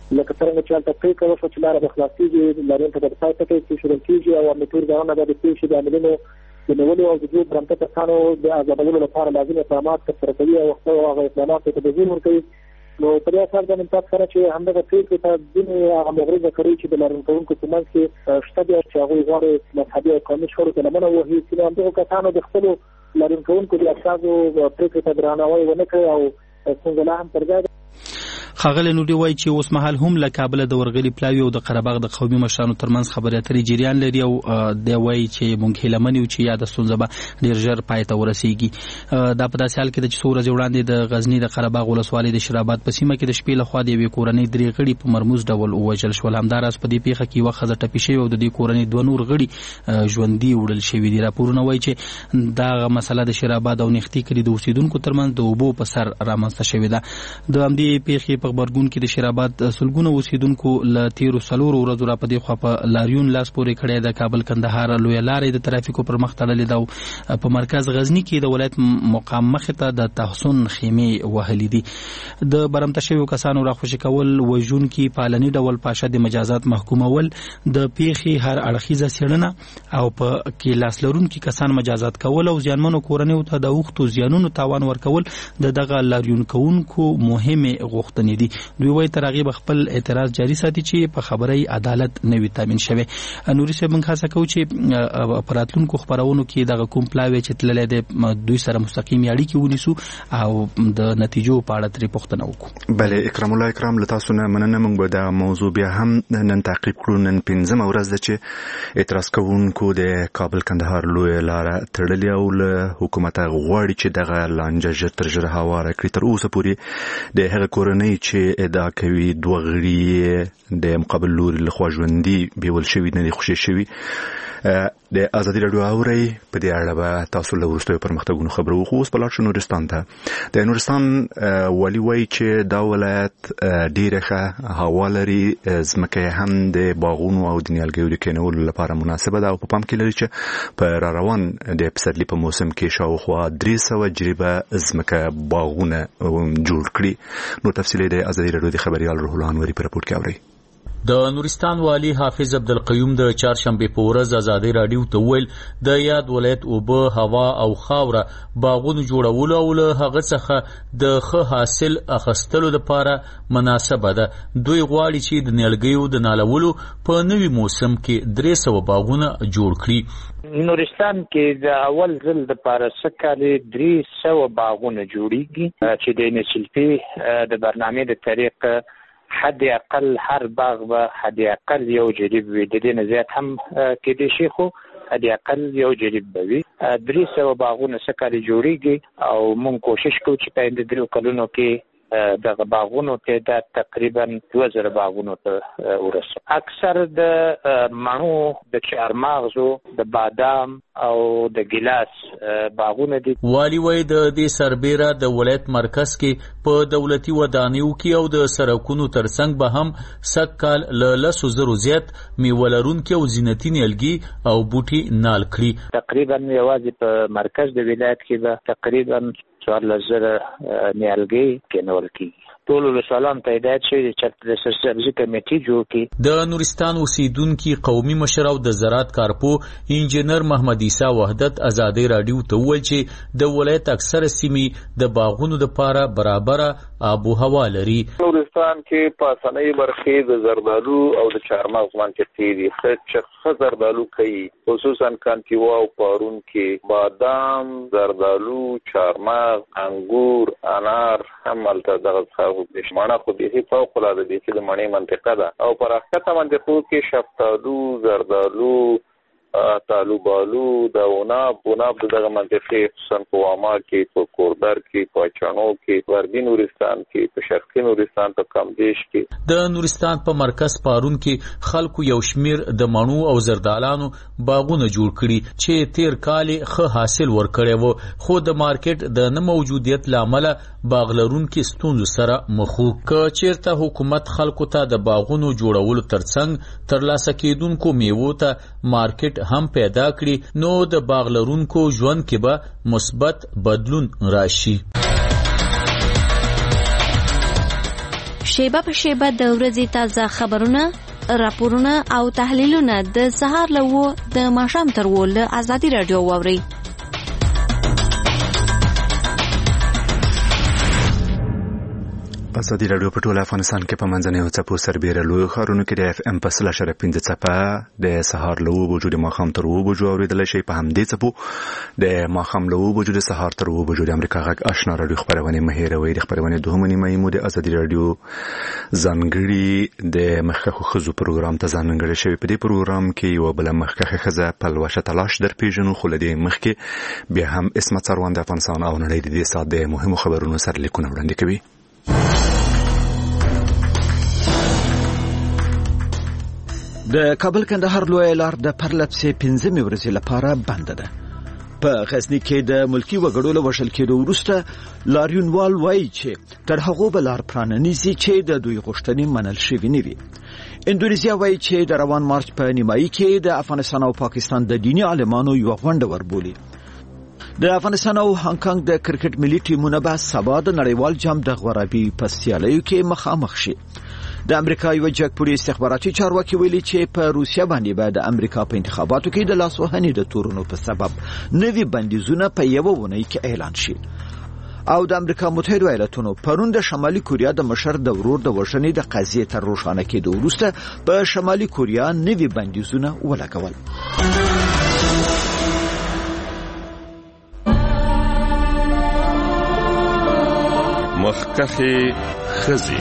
لکه څنګه چې هلته پرېکړه وشوه چې لاره به خلاصېږي، لاریون ته به د پای ټکی کېښودل کېږي او امنیتي ارګانونه به د پېښې د عاملینو د نیولو او د دې برمته کسانو د ازادولو لپاره لازم اقدامات ترسره کوي او هغه اقداماتو ته تدبیر ورکوي. نو په دې اساس باندې تاسو سره چې همدغه پرېکړې ته ځینې هغه مغرضه کړي چې د لاریون کوونکو په منځ کې شته دي چې هغوی غواړي مذهبي او قومي شخړو ته لمنه ووهي، چې همدغو کسانو د خپلو لاریون کوونکو د استازو پرېکړې ته درناوی ونه کړي او ستونزه لا هم پر ځای ده. ښاغلی نوري وایي چې اوس مهال هم له کابله د ورغلي پلاوي او د قره باغ د قومي مشرانو ترمنځ خبرې اترې جریان لري او دی وایي چې موږ هیله من یو چې یاده ستونزه به ډېر ژر پای ته ورسیږي. دا په داسې حال کې ده چې څو ورځې وړاندې د غزني د قره باغ ولسوالۍ د شیراباد په سیمه کې د شپې لخوا د یوې کورنۍ 3 غړي په مرموز ډول ووژل شول. همداراز په دې پیښه کې یوه ښځه ټپي شوې او د دې کورنۍ 2 نور غړي ژوندي وړل شوي دي. راپورونه وایي چې دغه مسله د شیراباد او نښتي کلي د اوسیدونکو ترمنځ د اوبو په سر رامنځته شوې ده. د همدې پیښې په غبرګون کې د شیراباد سلګونه اوسیدونکو له تیرو 4 ورځو را په دې خوا په لاریون لاس پورې کړی د کابل کندهار لویه لارې د ترافیکو پر مخ تړلې ده او په مرکز غزني کې د ولایت مقام مخې ته د تحسن خیمې وهلې دي. د برمته شویو کسانو راخوشي کول، وژونکي په علني ډول په اشد مجازات محکومول، د پیښې هر اړخیزه څېړنه او په کې لاس لرونکي کسان مجازات کول او زیانمنو کورنیو ته د اوښتو زیانونو تاوان ورکول د دغه لاریون کوونکو مهمې غوښتنې دي. دوی وایي تر هغې به خپل اعتراض جاري ساتي چې په خبرۍ عدالت نه وي تامین شوی. نوري صاحب موږ هڅه کوو چې په راتلونکو خپرونو کې دغه کوم پلاوی چې تللی دی دوی سره مستقیمې اړیکې ونیسو او د نتیجو په اړه ترې پوښتنه وکړو. بله اکرام الله اکرام، له تاسو نه مننه. موږ به دا موضوع بیا هم نن تعقیب کړو. نن 5مه ورځ ده چې اعتراض کوونکو د کابل کندهار لویه لاره تړلې او له حکومته غواړي چې دغه لانجه ژر تر ژره هواره کړي. تر اوسه پورې د هغه کورنۍ چې ادعا کوي 2 غړي د مقابل لوري لخوا ژوندي بیول شوي نه دي خوشي شوي. د ازادي راډیو اوري په دې اړه به تاسو له وروستیو پرمختګونو خبرو وکړو. اوس په لاړ شو نورستان ته. د نورستان والي وایي چې دا ولایت ډېره ښه هوا لري، ځمکه هم د باغونو او د نیالګیو د کینولو لپاره مناسبه ده او په پام کې لري چې په را روان د پسرلي په موسم کې شاوخوا 300 جریبه ځمکه باغونه جوړ کړي. نو تفصیل د ازادي راډیو د خبريال روح الله انوري په راپور کې اوري. د نورستان والی حافظ عبدالقیوم د چهارشنبه په ورځ ازادي راډیو ته ویل د یاد ولایت اوبه، هوا او خاوره باغونو جوړولو او له هغه څخه د ښه حاصل اخیستلو لپاره مناسبه ده. دوی غواړي چې د نیالګیو د نالولو په نوي موسم کې 300 باغونه جوړ کړي. نورستان کې د اول ځل د پاره سکهاله 300 باغونه جوړیږي چې د نسلپی د برنامه د طریق حد اقل هر باغ به حد اقل یو جریب وي، د دې نه زیات هم کې دي شي، خو حد اقل یو جریب به وي. 300 باغونه سکهاله جوړیږي او موږ کوشش کوو چې په اند 3 کلونو کې دغه باغونو تعداد تقریبا 2000 باغونو ته ورسو. اکثر د مڼو، د چهارمغزو، د بادام او د ګیلاس باغونه دي. والی وای د دې سربېره د ولایت مرکز کې په دولتي ودانیو کې او د سړکونو ترڅنګ به هم سکهال له 100,000 زیات میوه لرونکي او زینتي نیالګي او بوټي نال کړي. تقریبا یوازې په مرکز د ولایت کې به تقریبا 4,000 نیالګي کېنول کیږي. ټول ولسوالان ته هدایت شوی چې د سبزي کمیټې جوړ کړي. د نورستان اوسیدونکي قومي مشر او د زراعت کارپو انجینر محمد عیسی وحدت ازادي راډیو ته وویل چې د ولایت اکثره سیمې د باغونو لپاره برابره آب و هوا لري. نورستان کې په اسانۍ برخې د زردالو او د چهارمغز مارکیټ دي چې زردالو کوي، خصوصا کانتیوا او پارون کې بادام، زردالو، چهارمغز، انګور، انار هم ملته دغه مانا خو دې فوق العاده دي چې د مڼې منطقه ده او پر اخته منطقو کې شفتالو، زردالو، طالوبالو، د عناب دغه منطقې خصوصا په واما کې، په کوردر کې، په چانو کې، غربي نورستان کې، په شرقي نورستان په کمدیش کې. د نورستان په مرکز پارون کې خلکو یو شمیر د مڼو او زردالانو باغونه جوړ کړي چې تیر کال ښه حاصل ورکړی وو، خو د مارکیټ د نه موجودیت لامل باغلرونکو ستونزو سره مخ وو. که چیرته حکومت خلکو ته د باغونو جوړولو ترڅنګ ترلاسه کېدونکو میوو ته مارکیټ هم پیدا کړي نو د باغ لرونکو ژوند کې به مثبت بدلون راشي. شیبه په شیبه د ورځې تازه خبرونه، راپورونه او تحلیلونه د سهار له 9 د ماښام تر 10 له ازادي رادیو واورئ. ازادي رادیو په ټول افغانستان کې په منځنیو څپو سربېره لوی ښارونو کې د FM په 3.5 څپه د سهار له 9 بجو د ماښام تر 10 بجو اورېدلی شئ. په همدې څپو د ماښام له 9 بجو د سهار تر 10 بجو د امریکا غږ آشنا رادیو خپرونې مه هېروئ. د خپرونې دوهمه نیمایي مو د ازادي رادیو ځانګړي د مخکښو ښځو پروګرام ته ځانګړی شوی. په دې پروګرام کې یوه بله مخکښه ښځه پلوشه تلاش در پیژنو، خو له دې مخکې بیا هم عصمت سروان د افغانستان او نړۍ د دې ساعت د مهمو خبرونو سرلیکونه وړاندې کوي. د کابل کندهار لویه لار د پرلپسې 15 ورځې لپاره بنده ده. په غزنی کې د ملکی وګړو له وشل کېدو وروسته لاریونوال وایي چې تر هغه به لار پرانیزي چې د دوی غوښتنې منل شوې نه وي. اندونیزیا وایي چې د روان مارچ په نیمایي کې د افغانستان او پاکستان د دیني عالمانو یو غونډه وربولي. د افغانستان او هانګ کانګ د کرکټ ملي ټیمونه به سبا د نړیوال جام د غوړابي په سیالیو کې مخامخ شي. د امریکا یو جګپوړي استخباراتي چارواکي ویلي چې په روسیا باندې به د امریکا په انتخاباتو کې د لاسوهنې د تورونو په سبب نوي بندیزونه په یوه اونۍ کې اعلان شي. او د امریکا متحده ایالاتونو پرون د شمالي کوریا د مشر د ورور د وژنې د قضیې تر روښانه کېدو وروسته په شمالي کوریا نوي بندیزونه ولګول. مخکښې ښځې.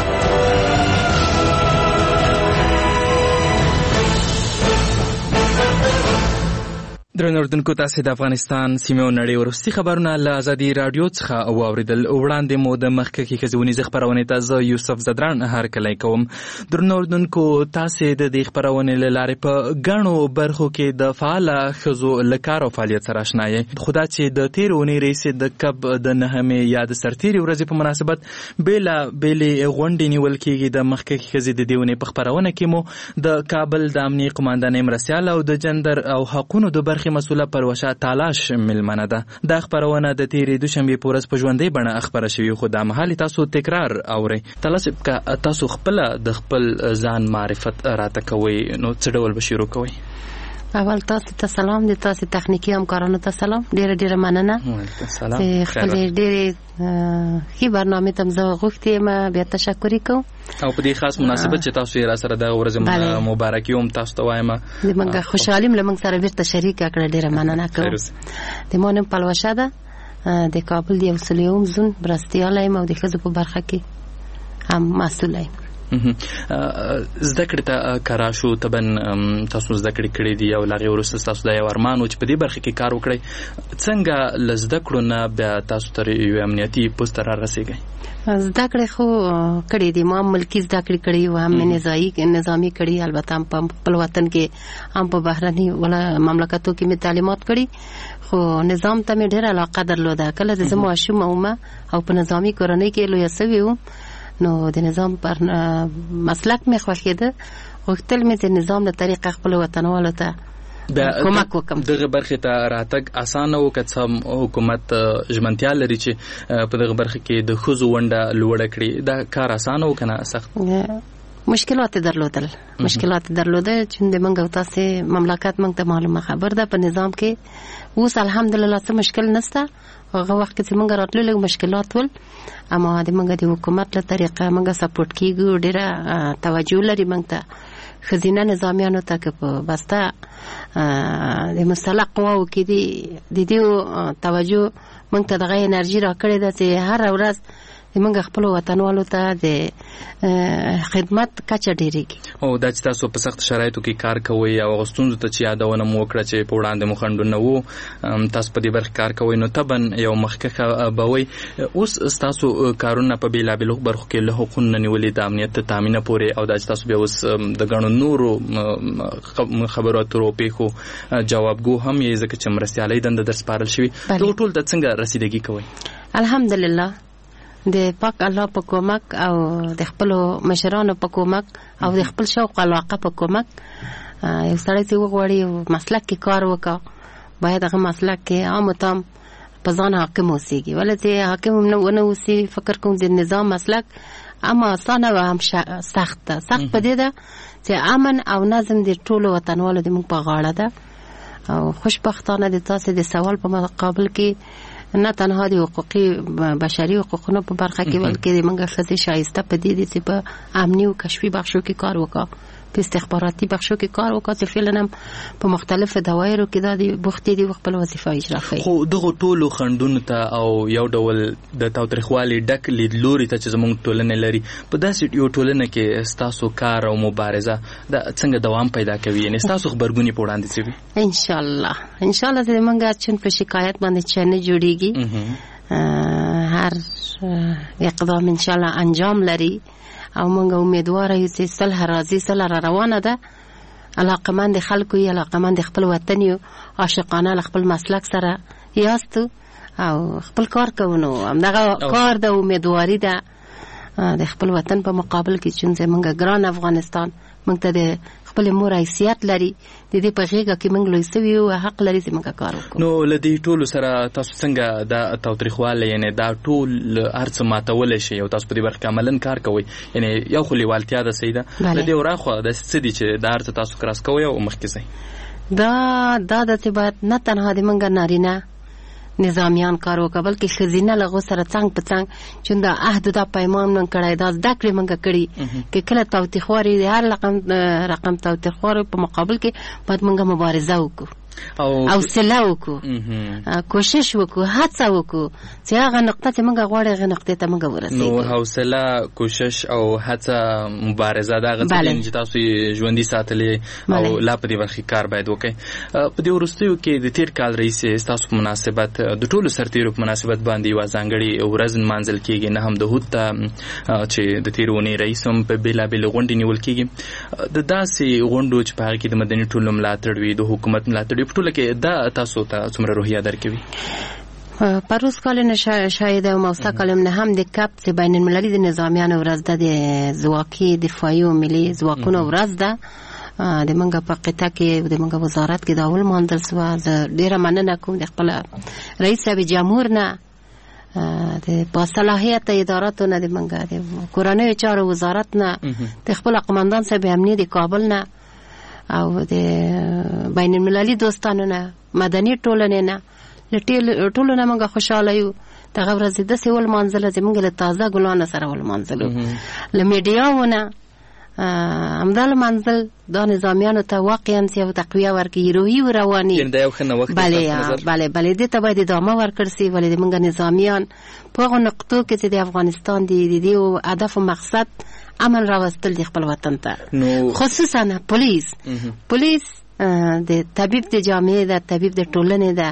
درنو اردوونکو، تاسو د افغانستان سیمه او نړۍ وروستي خبرونه له ازادي رادیو څخه واوریدل. وړاندې مو د مخکښې ښځونیزې خپرونې ته زه یوسف زدران هرکلی کوم. درنو اردوونکو، تاسو د دې خپرونې له لارې په ګڼو برخو کې د فعاله ښځو له کار او فعالیت سره اشنا یې. خو دا چې د تېرې اونۍ رئیسې د کب د 9مې یا د سرتېرې ورځې په مناسبت بېلابېلې غونډې نیول کېږي. د مخکښې ښځې د دې اونۍ په خپرونه کې مو د کابل د امنیې قماندانۍ مرستیال او د جندر او حقونو د برخې مسؤله پروشه تالاش ملمنه ده. دا خبرونه د تیرې دوشنبه په ورځ په ژوندۍ بڼه خبره شوې، خو د مهال تاسو تکرار اورئ. تاسو خپل د خپل ځان معرفت راته کوئ، نو څه ډول به شروع کوئ؟ اول تاسو ته سلام دي، تاسو تخنیکی همکارانو ته سلام. ډیره مننه چې خپل ډیره هی برنامه ته زه غوښتم بیا تشکر کوم. او په دې خاص مناسبت چې تاسو یې را سره د ورځ مبارکي هم تاسو ته وایم. زمونږ خوشحالیم له موږ سره بیرته شریک کړه، ډیره مننه کوم. د مونږ پلوشه ده د کابل د وسلیوم زون برستیاله او د خزو په برخه کې هم مسؤل یم. زده کړې ته کارا شو تبن تاسو زده کړې کړې دي او لاغې وروسته تاسو د یو ارمان و چې په دې برخه کې کار وکړئ. څنګه له زده کړو نه بیا تاسو تر یو امنیتي پوسټ ته رارسېږئ؟ زده کړې خو کړې دي، ما ملکي زده کړې کړې و، هم نظامي کړې، البته هم په خپل وطن کې هم په بهرني ولا مملکتو کې مې تعلیمات کړې، خو نظام ته مې ډېره علاقه درلوده. کله چې زه ماشوم وم او په نظامي کورنۍ کې لویه سوې وم، نو د نظام پر مسلک مې خوښېده، غوښتل مې د نظام له طریقه خپل وطنوالو ته کومک وکم. دغه برخې ته راتګ اسانه و که څه حکومت ژمنتیا لري چې په دغه برخه کې د ښځو ونډه لوړه کړي، دا کار اسانه و که نه سخت؟ مشکلات درلودل چې د منګ او تاسو مملکت منګ ته معلومه خبر ده. په نظام کې اوس الحمدلله څه مشکل نشته. هغه وخت کې منګ راتلو لږ مشکلات ول، اما د منګ د حکومت له طریقه منګ سپورټ کیږي، ډیره توجه لري منګ ته خزینه نظامیانو ته که په بسته د مسلح قواو کې د دې توجه منګ ته دغه انرژي راکړې ده چې هر ورځ موږ خپل وطنوالو ته د خدمت کچه ډیریږي. او دا چې تاسو په سخت شرایطو کې کار کوئ او غوښتنو ته چې یادونه مو وکړه چې په وړاندې مو خنډونه وو، تاسو په دې برخه کار کوئ، نو طبعا یو مخکښه به وئ. اوس ستاسو کارونه په بېلابېلو برخو کې له حقونو نیولې د امنیت تامینه پورې، او دا چې تاسو بیا اوس د ګڼو نورو خبرو اترو پیښو جوابګو هم یې، ځکه چې مرستیالۍ دنده در سپارل شوي. ټول ته څنګه رسیدګي کوئ؟ الحمدلله د پاک الله په کومک او د خپل مشرانو په کومک او د خپل شوق علاقه په کومک یو سړی چې وغواړي مسلک کې کار وکړي، باید هغه مسلک کې عام تام په ځان حاکم اوسېږي. ولې چې حاکم نه اوسي، فکر کوم د نظام مسلک اما آسانه او هم سخت ده. سخت په دې ده چې امن او نظم د ټولو وطنوالو د موږ په غاړه ده او خوشبختانه د تاسو د سوال په مقابل کې نه تنها د حقوقي بشري حقوقونو په برخه کې بلکې د موږ ښځې شایسته په دې دي چې په امني او کشفي بخشو کې کار وکړي، په استخباراتي بخشو کې کار وکړي چې فعلا هم په مختلفو دوایرو کې دا د بوختي دي خپل وظیفه اجرا کوي. خو دغه ټولو خندونو ته او یو ډول د تاوتریخوالي ډک لیدلوري ته چې زموږ ټولنه لري په داسې یو ټولنه کې ستاسو کار او مبارزه د څنګه دوام پیدا کوي، یعنی ستاسو خبرګونی په وړاندې څه وي؟ ان شاء الله چې موږ چون په شکایت باندې چنه جوړیږي، هر اقدام ان شاء الله انجام لري او موږ امیدوار یو چې صلح راځي، صلح را روانه ده. علاقمند خلکو یې علاقمند خپل وطن یو عاشقانه خپل مسلک سره یاستو او خپل کار کوونو همدغه کار د امیدواري ده د خپل وطن په مقابل کې چې موږ ګران افغانستان موږ ته د خپل مور حیثیت لري، د دې په غیږه کې موږ لوی سوي او حق لري چې موږ کار وکړو. نو لدی ټولو سره تاسو څنګه د تاوتریخواله یعنی دا ټول ارڅ ماتول شي او تاسو په دې برخه عملاً کار کوي، یعنی یو خو لیوالتیا ده سیده لدی وراخه د سدي چې د ارڅ تاسو کراس کوي او مخکې ځي دا د تبات نه تنها د منګ نارینه نظامیان کار وکړ بلکې خزینه لغو سره څنګه په څنګه چې دا عهد دا پیمان نن کړای دا د کړې منګه کړی کې کله توتیخوري هر رقم توتیخور په مقابل کې بعد منګه مبارزه وکړو او سلا وکړو، کوشش وکړو، هڅه وکړو چې هغه نقطه چې موږ غواړو هغه نقطه ته موږ ورسېږو. نو حوصله، کوشش او هڅه، مبارزه دا غوښتل چې تاسو ژوندۍ ساتلې او لا په دې برخه کار باید وکړي. په دې وروستیو کې د تیر کال رئیس تاسو په مناسبت د ټولو سرتیرو په مناسبت باندې یو ځانګړي ورځ منځل کېږي، نه هم د هوت چې د تیرونی رئیس هم په بیلابېل غونډې نیول کېږي. د داسې غونډو چې په هغه کې د مدني ټولنو ملاتړ وي، د حکومت ملاتړ وي، په ټوله کې دا تاسو ته څومره روحیه درکوي؟ پروس کال شاید او موسا کالم نه هم د کپ چې بین المللي د نظامیانو ورځ ده، د ځواکي دفاعي او ملي ځواکونو ورځ ده. د منګه په قطعه کې د منګه وزارت کې دا اول ماندل سوا ډیره مننه کوم د خپل رئیس صاحب جمهور نه د باصلاحیت اداراتو نه، د منګه د کورنۍ چارو وزارت نه، د خپل قومندان صاحب امنیه د کابل نه او د بین المللي دوستانو نه، مدني ټولنې نه، ټولو نه موږ خوشاله یو. دغه ورځ د سیول منځله چې موږ له تازه ګلانو سره ول منځلو له میډیاونه همدال منځل دا نظامیانو ته واقعا یو تقویه ورکړي، روحي او رواني. دا یو ښه نوښت دی. بله دې ته باید ادامه ورکړل سي، ولې موږ نظامیان په هغو نقطو کې چې د افغانستان د دې هدف او مقصد امن راوستل د خپل وطن ته، خصوصا پولیس د طبيب د جامعې د طبيب د ټولنې د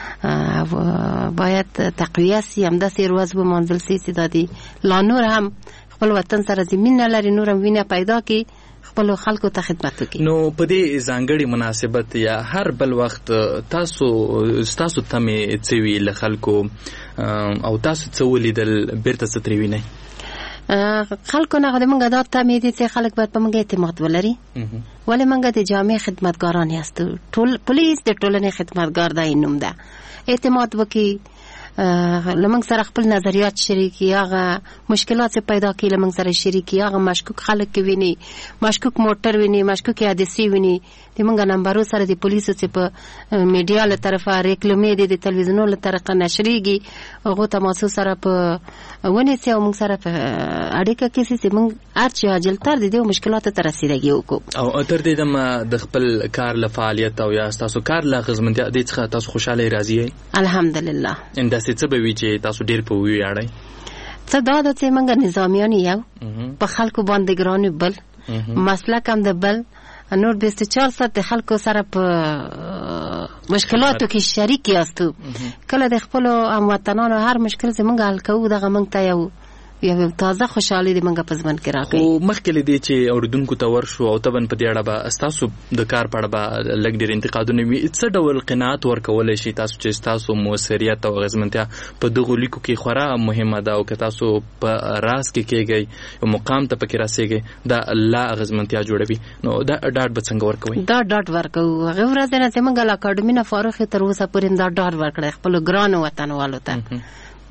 باید تقویه سي. همداسې ورځ به منځل سي چې دا دی لا نور هم خپل وطن سره زمين نه لري، نور هم وینه پیدا کی خپل خلکو ته خدمت وکړي. نو په دې ځانګړي مناسبت یا هر بل وخت تاسو تمه څوي له خلکو او تاسو څه ولیدل بیرته ستري نه خلکو نه غوډه منګه دا تمه دي چې خلک باید په منګه اعتماد ولري، ولې منګه د جامع خدمتګاران یاستو، ټول پولیس د ټولنې خدمتګار دی نوم ده. اعتماد وکي، لمنګ سره خپل نظریات شریکي، هغه مشکلات پیدا کی لمنګ سره شریکي، هغه مشکوک خلک ویني، مشکوک موټر ویني، مشکوک حادثه ویني، د منګه نمبرو سره د پولیسو چې په میډیا له طرفه ریکلمې دي، د تلویزیونونو له طرفه نشریږي، هغه تماسو سره په ونی سي او موږ سره په اړیکه کې چې موږ ارچ اجل تر دې مشکلات ته رسیدګي وکړو. او تر دې د خپل کار له فعالیت او یا تاسو کار له غزمنتیا د څخه تاسو خوشاله راضي؟ الحمدلله. څه به وی چې تاسو ډیر په ویاړئ؟ څه دا چې موږ نظامیان یو په خلکو باندې ګران بل مسلک هم د بل نور 24 ساعت د خلکو سره په مشکلاتو کې شریک یاستو. کله د خپل هموطنانو هر مشکل چې موږ حل کوو دغه موږ ته یو تازه خوشحالي د منګه په ځمن کې راکړي. او مخکې لدی چې اوریدونکو ته ورشو او تبن په دې اړه به تاسو د کار په اړه به لګ ډیر انتقادونه وي، څه ډول قناعت ورکول شي تاسو چې تاسو موثریت او غزمنتیا په دغه لیکو کې خورا مهمه ده او که تاسو په راس کې کېږئ او مقام ته پکې راسیږئ دا الله غزمنتیا جوړوي، نو دا ډاډ به څنګه ورکوي؟ دا ډاډ ورکوي. هغه ورځ نه چې موږ له اکاډمي نه فارغ تر اوسه پورې دا ډاډ ورکړی خپل ګران وطنوالو ته.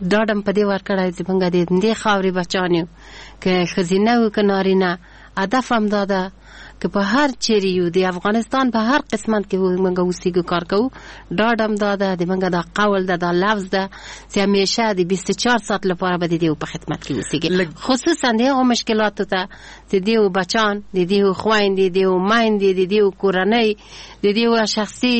ډاډم په دې ورکړی چې موږ د دې خاورې بچان یو که ښځینه وو که نارینه هدف هم دا ده که په هر چیرې یو د افغانستان په هر قسمت کې موږ اوسېږو کار کوو ډاډم دا ده د موږ دا قول ده دا لفظ ده چې همیشه د 24 ساعت لپاره به د دې په خدمت کې اوسېږي خصوصا د هغو مشکلاتو ته د دې بچان د دې خویندې د دې میندې د دې کورنۍ د دې شخصي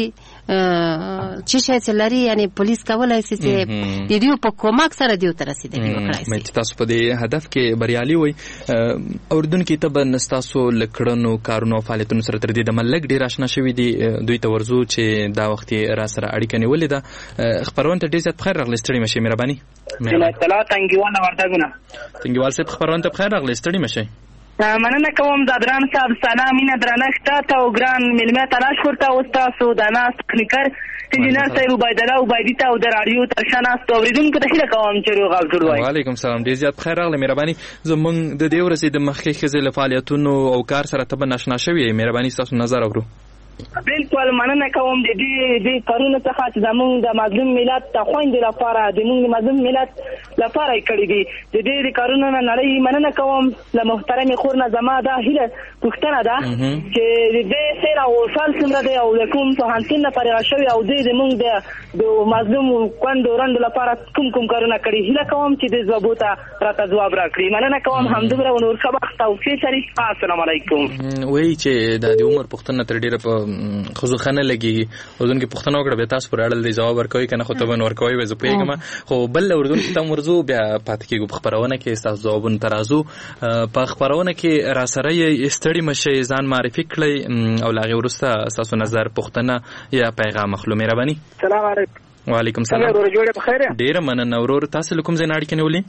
چې شي چې لري یعنی پولیس کولای شي چې د دې په کومک سره دیو تر رسیدګي وکړي. مې تاسو په دې هدف کې بریالي وي اوردون کې ته نستاسو لکړنو کارونو فعالیتونو سره تر دې د ملک ډیر آشنا شوی دي دوی ته ورزو چې دا وخت را سره اړیکه نیولې ده خبرونه ته ډیر زیات بخیر راغلی ستړي مشه مهرباني. اطلاع تنګیوال ورتاګونه تنګیوال صاحب خبرونه ته بخیر راغلی ستړي مشه. مننه کوم د دران صاحب سلام مینه درنښت ته او ګران ملمه تلاش ورته او تاسو د ناس تکنیکر انجینر صاحب عبید الله عبیدی ته او د رادیو ترشناس اوریدونکو ته هیله کوم چې روغ او جوړ وای. وعلیکم سلام ډیر زیات بخیر راغلی مهرباني. زمونږ د دې ورځې د مخکې خزې له فعالیتونو او کار سره ته ناشنا شوی مهرباني تاسو نظر اورو. بالکل مننه کوم د دې کارونو څخه چې زموږ د مظلوم ملت ته خويندې لپاره د موږ مظلوم ملت لپاره کړی دي د دې کارونو نه نړۍ مننه کوم د محترم خورنا زما دا هیله پښتنه ده چې د دې سره او سال څومره دی او کوم په هانتین لپاره راشي او د موږ د مظلوم کندورند لپاره کوم کارونه کړی هیله کوم چې د ضبوطه راته جواب راکړي. مننه کوم همدغه نور سبق توفیق شریف. السلام علیکم. وای چې د عمر پښتنه تر ډیره په خو خنه لګي اردن کې پښتنه وکړه به تاسو پر اړه د جواب ورکوي کنه خو ته ون ورکوي وځو پیګم خو بل اردن کې تم ورزو بیا پات کېږي په خبرونه کې تاسو جوابونه ترازو په خبرونه کې را سره یې استړي مشه ځان معرفي کړی او لاغه ورسته تاسو نظر پښتنه یا پیغام مخلو مهرباني. السلام علیکم. وعلیکم السلام. جوړه بخیر. ډیر مننه ورور تاسو کوم ځای اړیکه نیولې؟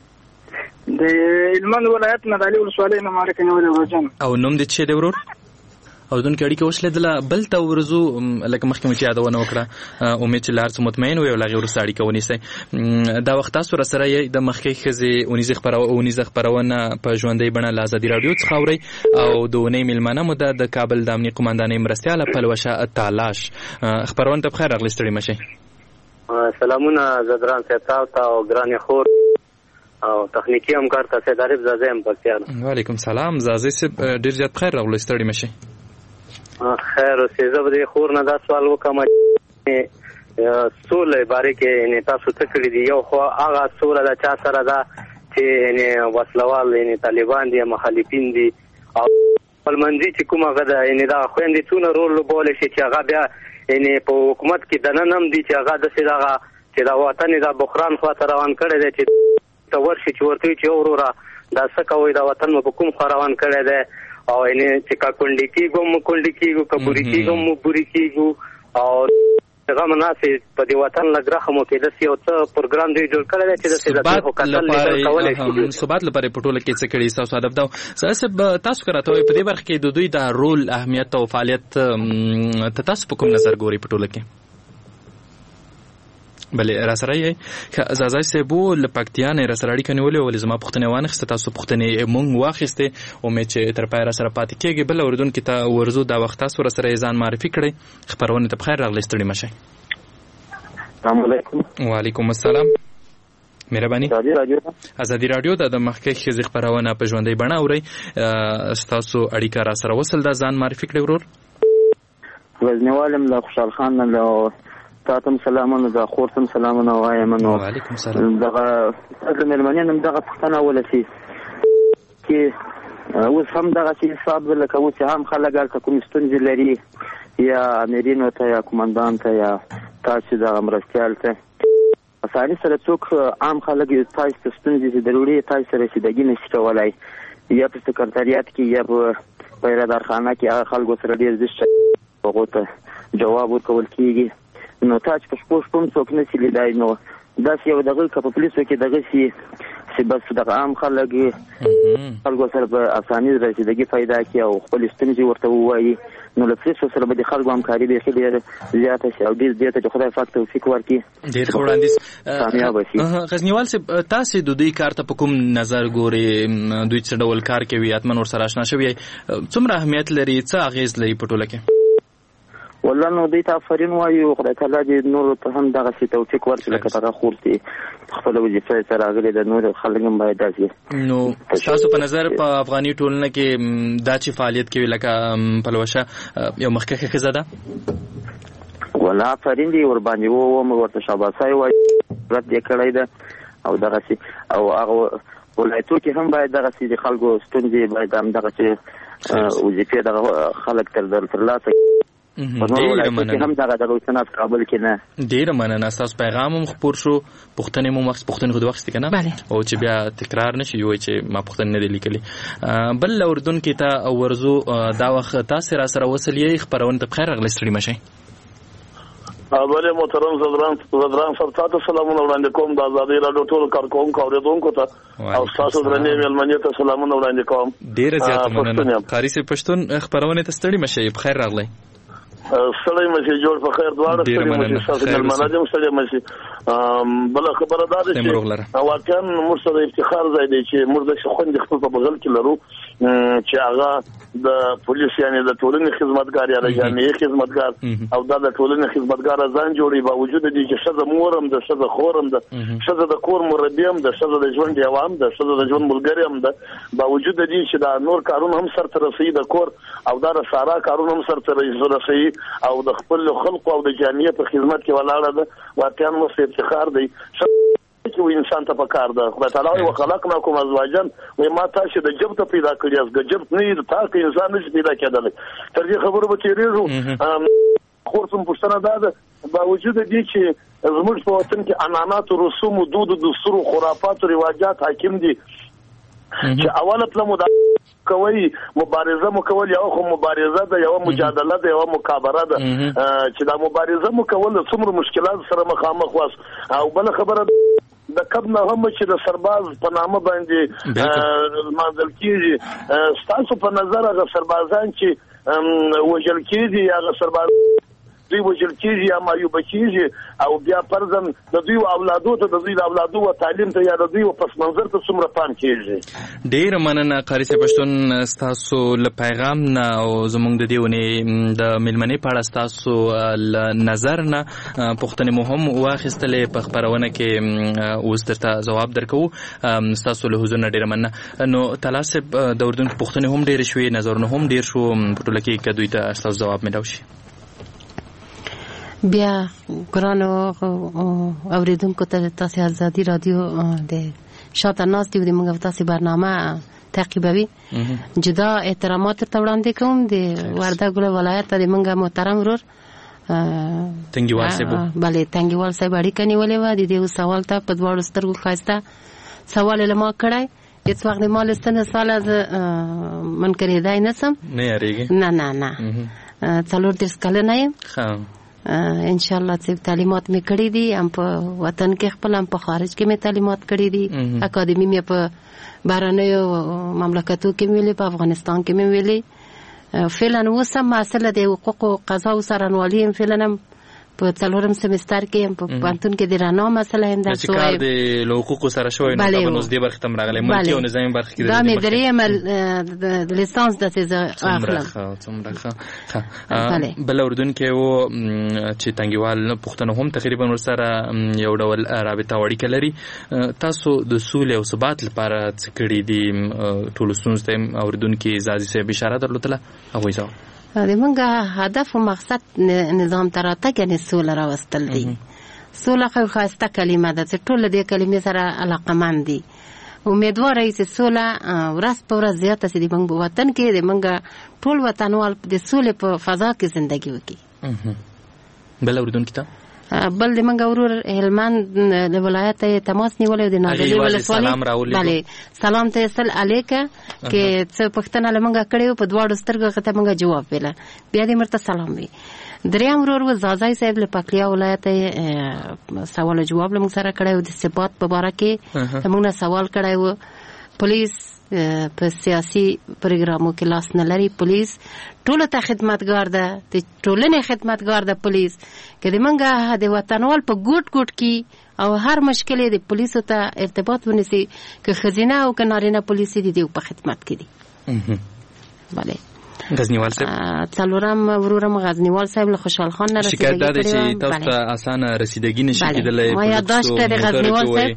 د هلمند ولایت نه د علي ولسوالۍ نه اړیکه نیولې ورجن. او نوم دې څه دی ورور؟ او دون کې اړیکه وشله دله بل ته ورزو لکه مخکې مې یادونه وکړه امید چې لار څه مطمئن وي او لغه ورسره اړیکه ونیسي دا وخت تاسو سره یې د مخکې خزي اونیزه خبرونه په ژوندۍ بڼه له ازادي رادیو څخه اوري او د ونې ملمنه مده د کابل د امنیت قومندانۍ مرستياله پلوشه تلاش خبرونه ته بخیر راغلی ستړي مشه. سلامونه زدران صاحب او ګران خور او تخنیکی همکار ته سید عارف زازه هم پکتیا. وعلیکم سلام زازه صاحب ډیر زیات بخیر راغلی ستړي مشه. خیر اوسې زه به خور نه دا سوال وکم سولې باره کې نه تاسو څه کړی دی یو خو هغه سوله د چا سره دا چې نه وسلوال نه طالبان دي مخالفین دي او خپلمنځي چې کومه غدا نه دا خويندې څونه رول لوبول شي چې هغه بیا نه په حکومت کې د ننم دي چې هغه د سیداغه چې دا وطن دا بحران خو روان کړی دی چې تور شي چې ورته چې اورورا دا څه کوي دا وطن په کوم روان کړی دی او نه چې کا کونډی کیږو کبوري کیږو مبوري کیږو او هغه مناسب په دی وطن لګرخمو کې د سیو ته پروګرام دی جوړ کړل چې د سیاست حکومت کولای شي ثبات لپاره پټوله کې څه کړي تاسو هدف دا تاسو کراته په دې برخه کې د دوی د رول اهمیت او فعالیت تاسو په کوم نظر ګوري پټوله کې بلې را سره یې ازازای سبو لپکتیا نه را سره اړیکه نیولې ولې زما پښتنه وانخسته تاسو پښتنه مونږ واخسته او مې چې تر پای را سره پاتې کېږي بل اردن کې ته ورزو دا وخت تاسو سره ځان معرفي کړئ خبرونه ته بخیر راغلی ستړي مشه. السلام علیکم. وعلیکم السلام. مهرباني. ازادي رادیو د مخکې خزي خبرونه په ژوندۍ بڼه اوري تاسو اړیکه را سره وصل د ځان معرفي کړئ ورور. وزنوالم له خوشحال خان له تاسو سلامونه د خورتم سلامونه وایم نو وعلیکم السلام. دغه د ملمنین دغه پښتنه ولسی چې اوس هم دغه چې حساب لکه اوس هم خلک الته کوم ستونزې لري یا امرینو ته یا کمانډان ته یا تاسو دغه مرستيال ته اساني سره څوک عام خلک تاسو ستونزې ضروري تاسو سره رسیدګي نشي کولای یا په سکرټریات کې یا په پیرادارخانه کې هغه خلکو سره ډیر ځښت وغوته جواب ورکول کیږي نو تاسو په شپږ څوک نشي لیدای نو دا یو دغه په پولیسو کې دغه شي چې بس دغه عام خلکو سره په اساني رسیدګي پیدا کوي او خپل ستونزې ورته وایي نو له پولیسو سره به د خلکو همکاري ډېره زیاته شي او ډېر زیاته چې خدای پاک توفیق ورکړي ډېر وړاندیز کامیاب شي. غزنیوال صاحب تاسو د دوی کار ته په کوم نظر ګوري دوی څه ډول کار کوي اتمن ور سره آشنا شوی څومره اهمیت لري څه اغیز لري په ټوله کې؟ والله نو دوی ته آفرین وایو خدای تعالی دې نور ته هم دغه سي توفیق ورکړي لکه دغه خور دي خپل وظیفه سره راغلي د نور خلک هم باید داسې. نو تاسو په نظر په افغاني ټولنه کې دا چې فعالیت کوي لکه پلوشه یو مخکښه ښځه ده؟ والله آفرین دي ور باندې و ورته شاباسي وایي رد یې کړی ده او دغه سي او هغه ولایتو کې هم باید دغه سي د خلکو ستونزې باید هم دغه چې وظیفه دغه خلک ترلاسه ډیره مننه هم دغه د روسنات کابل کې نه ډیره مننه. تاسو پیغام هم خبر شو پښتنې مو وخت پښتنې خو وخت کنه او چې بیا تکرار نشي یو چې ما پښتنې نه لیکلي. بل اردن کې ته ورزو دا وخت تاسو را سره وصلې خبرونه ته بخیر غلې ستړي مشه. بله محترم زدران صاحب تاسو سلامونه وړاندې کوم د آزادۍ راډیو ټول کارکونکو اوریدونکو ته او تاسو درنې مېلمنې ته سلامونه وړاندې کوم. ډیره زیاته مننه. قاری سي پښتون خبرونه ته ستړي مشه بخیر راغلی. سړی مشه جوړ په خیر دواړه ستړي مشه تاسو مېلمانه دې ستړي مشه. بل خبره ده چې واقعا موږ سره افتخار ځای دی چې موږ د خوندې خپل په بغل کې لرو چې هغه د پولیس یعنی د ټولنې خدمتګار یا د جامعې خدمتګار او د ټولنې خدمتګار ځان جوړي باوجود دي چې ښځه مورم د ښځه خورم د ښځه د کور مربي هم د ښځه د ژوند یوام د ښځه د ژوند ملګری هم د باوجود دي چې دا نور کارونه هم سرته رسي د کور او دا سارا کارونه هم سرته رسي او د خپل خلق او د جامعې په خدمت کې ولاړه ده. واقعا مو افتخار دی چې انسان ته پکار ده. خدای تعالی او خلقناکم ازواجا و ما تاسو د جبت پیدا کړی از جبت نه تا که انسان نشي پیدا کېدل. تر دې خبره به تیریږو خو څوم پښتنه ده باوجود دي چې زموږ په وطن کې عنعنات او رسوم او دود او دستور او خرافات او رواجات حاکم دي چې اوله پلمو دا کوي مبارزه مو کول یو خو مبارزه ده یو مجادله ده یو مکابره ده چې دا مبارزه مو کول څومره مشکلات سره مخامخ واس او بل خبره د کب نه هم چې د سرباز په نامه باندې مانځل کیږي. تاسو په نظر هغه سربازان چې وژل کیږي هغه سرباز دوی وژل کیږي یا مایوب کیږي او بیا پرځم د دوی اولادو ته د دوی اولادو او تعلیم ته یا د دوی پس منظر ته څومره پام کیږي. ډیر مننه قاری سي پښتون تاسو له پیغام نه او زموږ د دیونه د ملمنې په اړه تاسو نظر نه پښتنې مهم واخیستلې په خبرونه کې اوس درته جواب درکو. تاسو له حضور نه ډیر مننه. نو تلاسب د اردن پښتنې هم ډیر شوي نظرونه هم ډیر شو په ټول کې کدوې ته تاسو جواب ملو شي. بیا ګرانو اوریدونکو ته تاسو آزادي رادیو د شاته ناس دی موږ تاسو برنامه تعقیبوي. جدا احترامات ته وړاندې کوم د وردګ ولایت د موږ محترم ورور تنګیوال صاحب bale تنګیوال صاحب اړیکه نیولې و د دې سوال ته په دواړو سترګو خاسته سوال لمه کړای هیڅ وخت مال ستنه سال از من کړی دای نسم نه یریږي نه څلور د سکل نه یم ان شاء الله چې تعلیمات مې کړې دي هم په وطن کې خپل هم په خارج کې مې تعلیمات کړې دي. اکاډمي مې په بهرنیو مملکتو کې ویلې په افغانستان کې مې ویلې فعلا اوس هم مسله د حقوق او قضا او سرنوالي فعلا په څلورم سمستر کې هم په پانتون کې د رانو مسله هم درس وایي د حقوقو سره شوی نو په نوز دی برخه تم راغلی ملکي او نظامی برخه کې دا مې درې لیسانس د تیزه اخلم. بل اردن کې و چې تنګیوال پښتنو هم تقریبا ورسره یو ډول رابطه وړي لري. تاسو د سولې او ثبات لپاره څه کړی دي ټول ستونزې اردن کې زازي صاحب اشاره درلوده هغه ځو زمونږه هدف او مقصد نظام تراتګ یعنی سوله راوستل دي. سوله خو خاصه کلمه ده چې ټول دې کلمې سره علاقمند دي. امیدوار ای چې سوله ورځ په ورځ زیاته سي د موږ وطن کې د موږ ټول وطنوال د سولې په فضا کې ژوندۍ وکړي. بل اردن کې بل د منګ ورور هلمند د ولایت تماس نیولې د ناګلی ولسوالۍ bale سلام ته سل الیکه کې څه پښتنه لمنګ کړیو په دواړو سترګو ته منګ جواب ویله بیا دې مرته سلام وی. دریم ورور و زازای صاحب له پکلیا ولایت سوال جواب لمنګ سره کړیو د ثبات په اړه کې موږ سوال کړیو. پولیس په سیاسي پروګرامو کې لاس نه لري. پولیس ټول ته خدمتګار ده د ټولنې خدمتګار ده. پولیس کې د منګه د وطنوال په ګوټ کې او هر مشکل د پولیسو ته ارتباط ونیسي که خزینه او که نارینه پولیس دي په خدمت کې دي. bale غزنیوال صاحب څلورم ورورم غزنیوال صاحب له خوشحال خان نه شکایت ده چې تاسو ته اسانه رسیدګي نشي کېدلای ما یادداشت د غزنیوال صاحب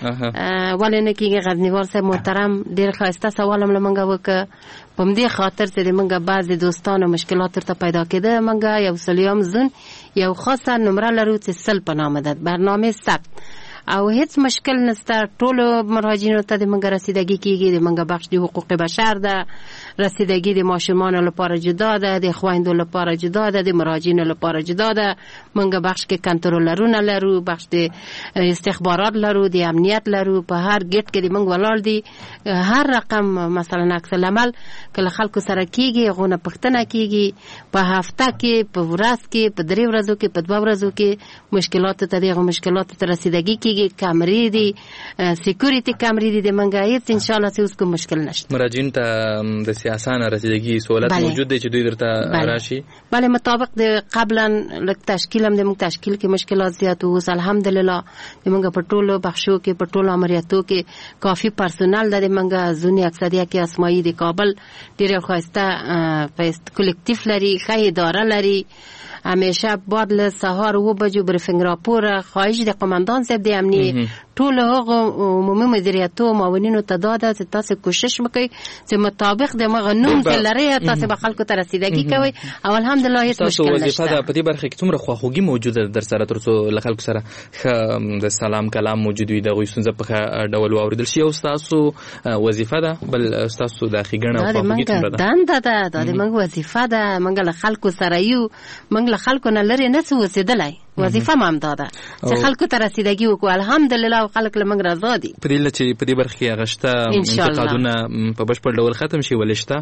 ولې نه کېږي غزنیوال صاحب محترم ډېر ښایسته سوال هم له موږ وکړه په همدې خاطر چې د موږ بعضې دوستانو مشکلات ورته پیدا کېده موږ یو سلیام زون یو خاصه نمره لرو چې 100 په نامه ده برنامه ثبت او هیڅ مشکل نشته ټولو مراجعینو ته د موږ رسیدګي کېږي د موږ بخش د حقوق بشر ده رسیدګي د ماشومانو لپاره جدا ده د خویندو لپاره جدا ده د مراجعینو لپاره جدا ده موږ بخش کې کنټرولرونه لرو بخش د استخبارات لرو د امنیت لرو په هر ګټ کې د موږ ولاړ دي هر رقم مثلا عکس العمل کله خلکو سره کېږي غونه پښتنه کېږي په هفته کې په ورځ کې په 3 ورځو کې په 2 ورځو کې مشکلات ته دغه مشکلات ته رسیدګي کېږي کامرې دي سکیورټي کامرې دي د منګه هیڅ ان شاء الله چې اوس کوم مشکل نشته مراجعین ته د سیاسانه رسیدګي سہولت موجود دي چې دوی درته راشي بله مطابق د قبلا لک تشکیل هم د موږ تشکیل کې مشکلات زیات وو الحمدلله د موږ په ټولو بخشو کې په ټولو عملیاتو کې کافي پرسونل د موږ زونی اکثریه کې اسماعیل د کابل ډیر ښایسته کلیکټیو لري ښه اداره لري همیشه بعد له سهار 2 بجو بریفینګ راپور خواهش د قومندان صاحب د امنیت ټول هغه عمومي مدیریت او معاونینو ته داده چې تاسو کوشش وکړئ چې مطابق د مغنوم لري تاسو به خلکو ته رسیدګي کوي او الحمدلله هیڅ مشکل نشته تاسو وظیفه په دې برخه کې څومره خواخوږي موجوده در سره ترڅو له خلکو سره د سلام کلام موجود وي د غوښتنه په ډول واوریدل شي او تاسو وظیفه ده بل تاسو د خېګنه خواخوږي څومره ده دا د موږ وظیفه ده موږ له خلکو سره یو موږ له خلکو نه لري نه وسیدلای وظیفه مام داده چې خلکو ته رسیدګي وکړو الحمدلله او خلک له موږ راضي دي په دې چې په دې برخه کې غشته انتقادونه په بشپړ ډول ختم شي ولشته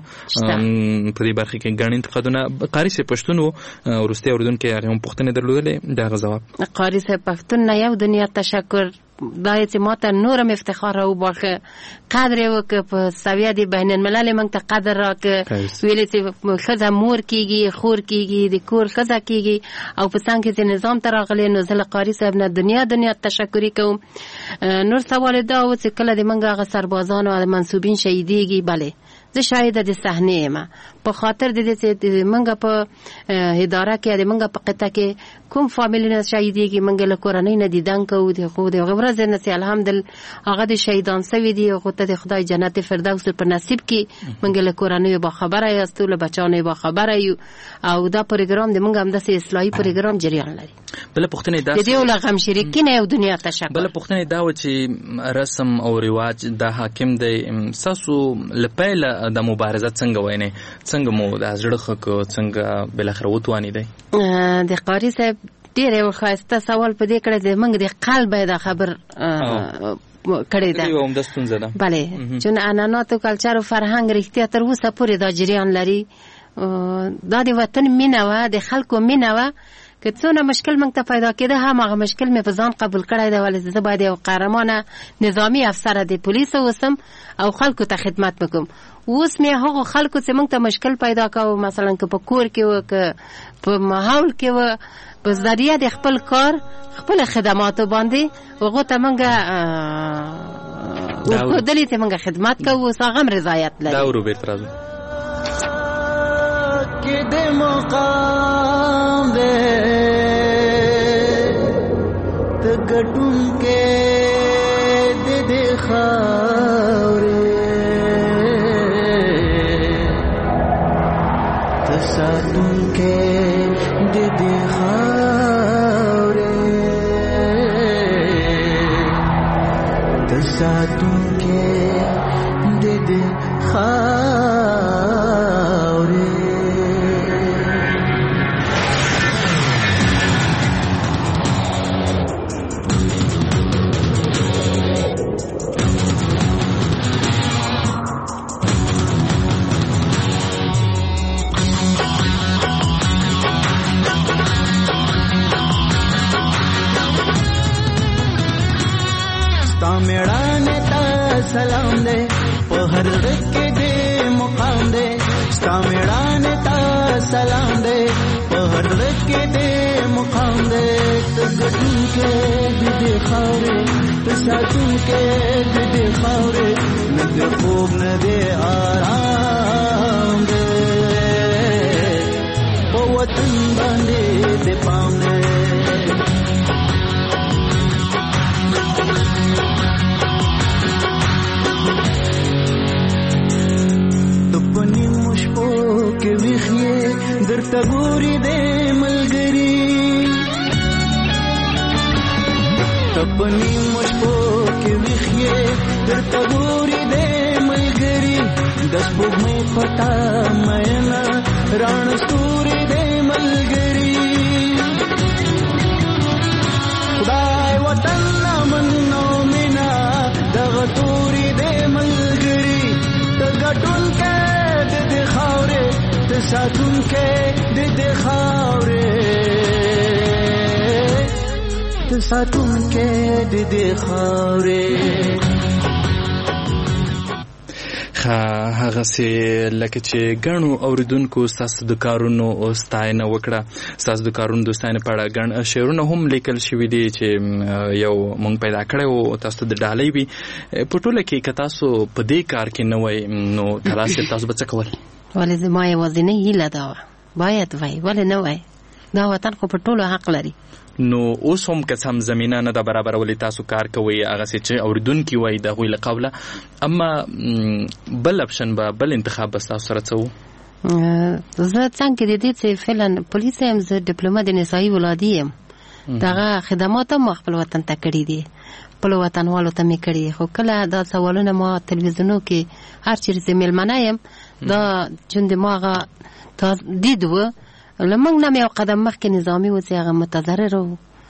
په دې برخه کې ګڼ انتقادونه قاری سي پښتون ورسته اوردونکو هغه هم پښتنه درلودلې دا غواب قاری سي پښتون نه یو دنیا تشکر دا چې ماته نورم افتخار او باخه قدر وک په سویه دی بین الملل موږ ته قدر راک ویلې چې خزه مور کیږي خور کیږي د کور خزه کیږي او په څنګه چې نظام تراغلی نو زل قاری صاحب نه دنیا تشکر کوم نور سوال دا و چې کله د منګه غ سربازانو او منسوبین شهیدیږي bale زه شاهد د صحنه ما په خاطر د دې چې منګه په اداره کې د منګه په قطعه کې کوم فامیلی نه شهیدیږي منګه له کورنۍ نه دیدن کو د خو د غوړه نه سي الحمدلله هغه د شهیدان سوي دي او ته د خدای جنت فردوس په نصیب کې منګه له کورنۍ با خبره یاستو له بچانو با خبره یو او دا پروګرام د منګه هم د اصلاحي پروګرام جریان لري بل پښتنه دا د دې ولغم شریکین یو دنیا تشکر بل پښتنه دا و چې رسم او رواج د حاکم د ساسو لپاره د مبارزه څنګه ویني څنګه مو د ازړه خک څنګه بل اخر وتوانی دی د قاری صاحب ډیر یو خاصه سوال په دې کړه د منګ د قلب د خبر کړی دا یو هم د ستونزه ده bale چون انانات او کلچر او فرهنګ رښتیا تر اوسه پورې دا جریان لري دا د وطن مینه و د خلکو مینه و که څونه مشکل موږ ته پیدا کېده هم هغه مشکل مې په ځان قبول کړی دی ولې زه باید یو قهرمانه نظامی افسر د پولیس اوسم او خلکو ته خدمت وکم اوس مې هغه خلکو چې موږ ته مشکل پیدا کاوه مثلا که په کور کې و که په ماحول کې و په ذریعہ د خپل کار خپل خدماتو باندې هغه ته موږ ورکړلې چې موږ خدمت کوو هغه هم رضایت لري دا ورو به ترازو کې د مقام دې ته ګټون کې د خاورې ته ساتون کې د خاورې ته ساتون کې د خاورې मेड़ाने ता सलाम दे पहर के दे मुकाम दे स्ता मेड़ाने ता सलाम दे पहर के दे मुकाम दे तो गटूं के दे खावरे तो सातूं के दे खावरे न दे खूब न दे आराम दे دپنی مشپو کې ویخې درته ګوري دې ملګری د سپوږمۍ پتا مینا رڼ ستوري دې ملګری خدای وطن من نو مینا دغه توري دې ملګری ته ګټون کې د خاورې ته ساتون کې د خاورې ته ساتون کې د خاورې هغه سي لکه چې غنو اوریدونکو تاسو د کارونو او ستاینه وکړه تاسو د کارونو د ستاینه په اړه غن شعرونه هم لیکل شوی دي چې یو مونږ پیدا کړو تاسو د ډالۍ وی په ټوله کې که تاسو په دې کار کې نه وای نو تاسو به څه کول ولې زما یوازینۍ هیله دا باید وای ولې نه وای دا وطن خو په ټولو حق لري نو اوس هم که څم زمينه نه د برابر ولې تاسو کار کوي هغه چې اوریدونکو وای د غوي لقبله اما بل اپشن به بل انتخاب به تاسو سره څو زه څنګه د دې چې فعلا پولیس هم زه ډیپلوماټ د نسایي ولادي يم دغه خدمات هم خپل وطن ته کړی دي خپل وطنوالو ته مې کړی خو کله دا سوالونه ما تلویزیونو کې هر چیرې ملمنه يم دا چون دماغه تا دیدو لمنګ نه یو قدم مخکې نظامی و چې هغه متضرر او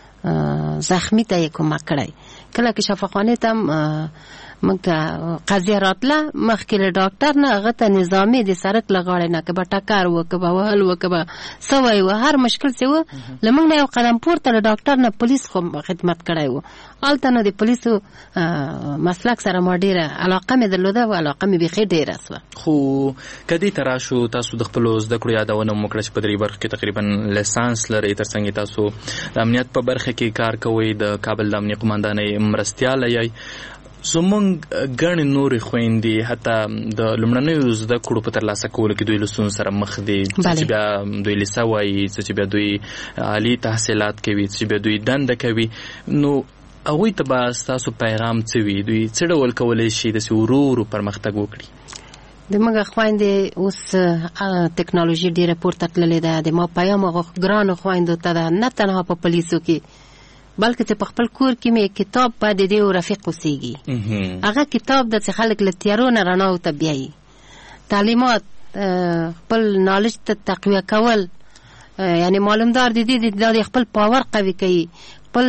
زخمی ته یې کومک کړی کله چې شفاخانه ته موږ ته قضیه راتله مخکې له ډاکټر نه هغه ته نظامي د سرک لغاړې نه کبه ټکر وکبه وهل وکبه سوي و هر مشکل څه و لمنګ نه یو قدم پورته له ډاکټر نه پولیس خو خدمت کړی و الته نو د پولیسو مسلک سره ما ډیره علاقه مې درلوده او علاقه مې بخې ډیره سوه خو کدی تراشو تاسو د خپل زده کړو یادونه موکړه چې په درې برخه کې تقریبا لیسانس لري ترڅنګ تاسو د امنیت په برخه کې کار کوئ د کابل د امنیت قومندانۍ مرستيال یې زمونږ ګڼې نورې خويندې حتی د لومړنیو زده کړو په ترلاسه کولو کې دوی له ستونزو سره مخ دي چې بیا دوی لیسه وایي چې بیا دوی عالي تحصیلات کوي چې بیا دوی دنده کوي نو هغوی ته به ستاسو پیغام څه وي دوی څه ډول کولی شي داسې ورو ورو پرمختګ وکړي د موږ خويندې اوس ټکنالوژي ډیره پورته تللې ده د ما پیغام ګرانو خويندو ته ده نه تنها په پولیسو کې بلکې په خپل کور کې مې کتاب په دې او رفیق وسیږي هغه کتاب د خلک له تیارو نه رڼا او تبيي تعلیمات خپل نالج ته تقویه کول یعنی معلومدار دي د خپل پاور قوي کوي خپل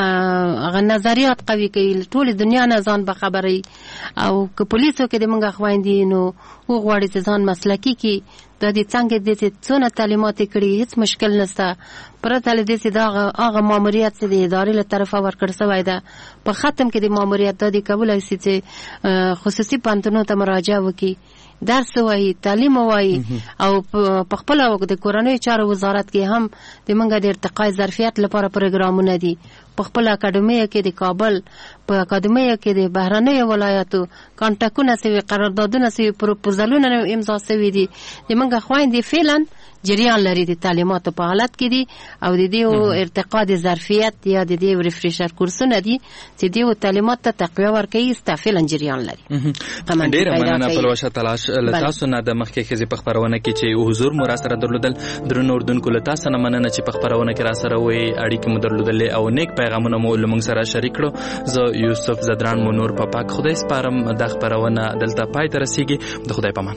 نظریات قوي کوي ټول دنیا نه ځان به خبري او که پولیسو کې د منګه خويندې نو وګوري چې ځان مسلکی کې د دې څنګه د څونه تعلیمات کړي هیڅ مشکل نشته پرته له دې چې دا هغه ماموریت چې د ادارې له طرفه ورکړ شوی ده په ختم کې د ماموریت د قبول شي چې خصوصي پانتونو ته مراجعه وکړي درس وایي تعلیم وایي او په خپل وخت د کورنۍ چارو وزارت کې هم د منګه د ارتقای ظرفیت لپاره پروګرامونه دي په خپل اکیډمي کې د کابل په اکیډمي کې د بهرنۍ ولایتو کانټاکټونه سوي قراردادونه سوي پروپوزالونه امضا سوي دي د منګه خويندې فعلا جریان لري د تعلیماتو په حالت کې دي او د دې ارتقا د ظرفیت یا د دې ریفریشر کورسونه دي چې د تعلیمات ته تقویه ورکوي استفاله جریان لري ډیر مننه په لوشه تلاش لتاسو نه د مخکې خزي په خبرونه کې چې حضور مو را سره درلودل درنو اردوونکو لتاسو نه مننه چې په خبرونه کې را سره وي اړیکې مو درلودل او نیک پیغامونه مو لمونږ سره شریک کړو زه یوسف زدران مو نور په پاک خدای سپارم د خبرونه دلته پای ته رسیږي د خدای پامان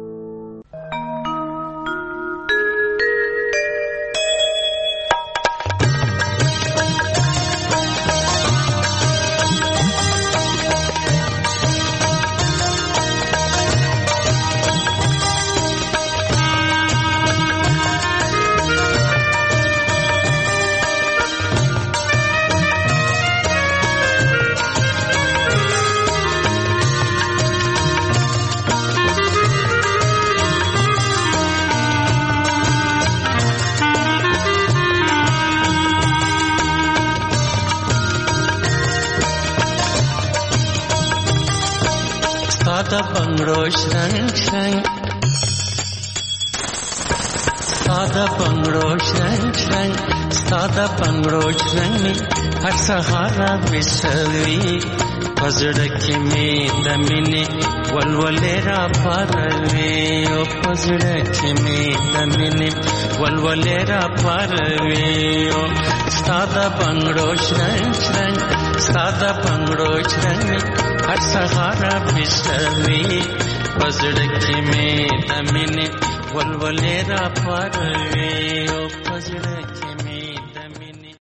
Sada bangro shrang shrang, sada bangro shrang shrang, sada bangro shrang. Har sahara bisalvi, pazrak mein damine, walwalera parve. O pazrak mein damine, walwalera parve. O ساده بنگړو شرنګ شرنګ ساده بنگړو شرنګ هر سهار بسوي پزړه کې مې د مینې ولولې را پاروي او پزړه کې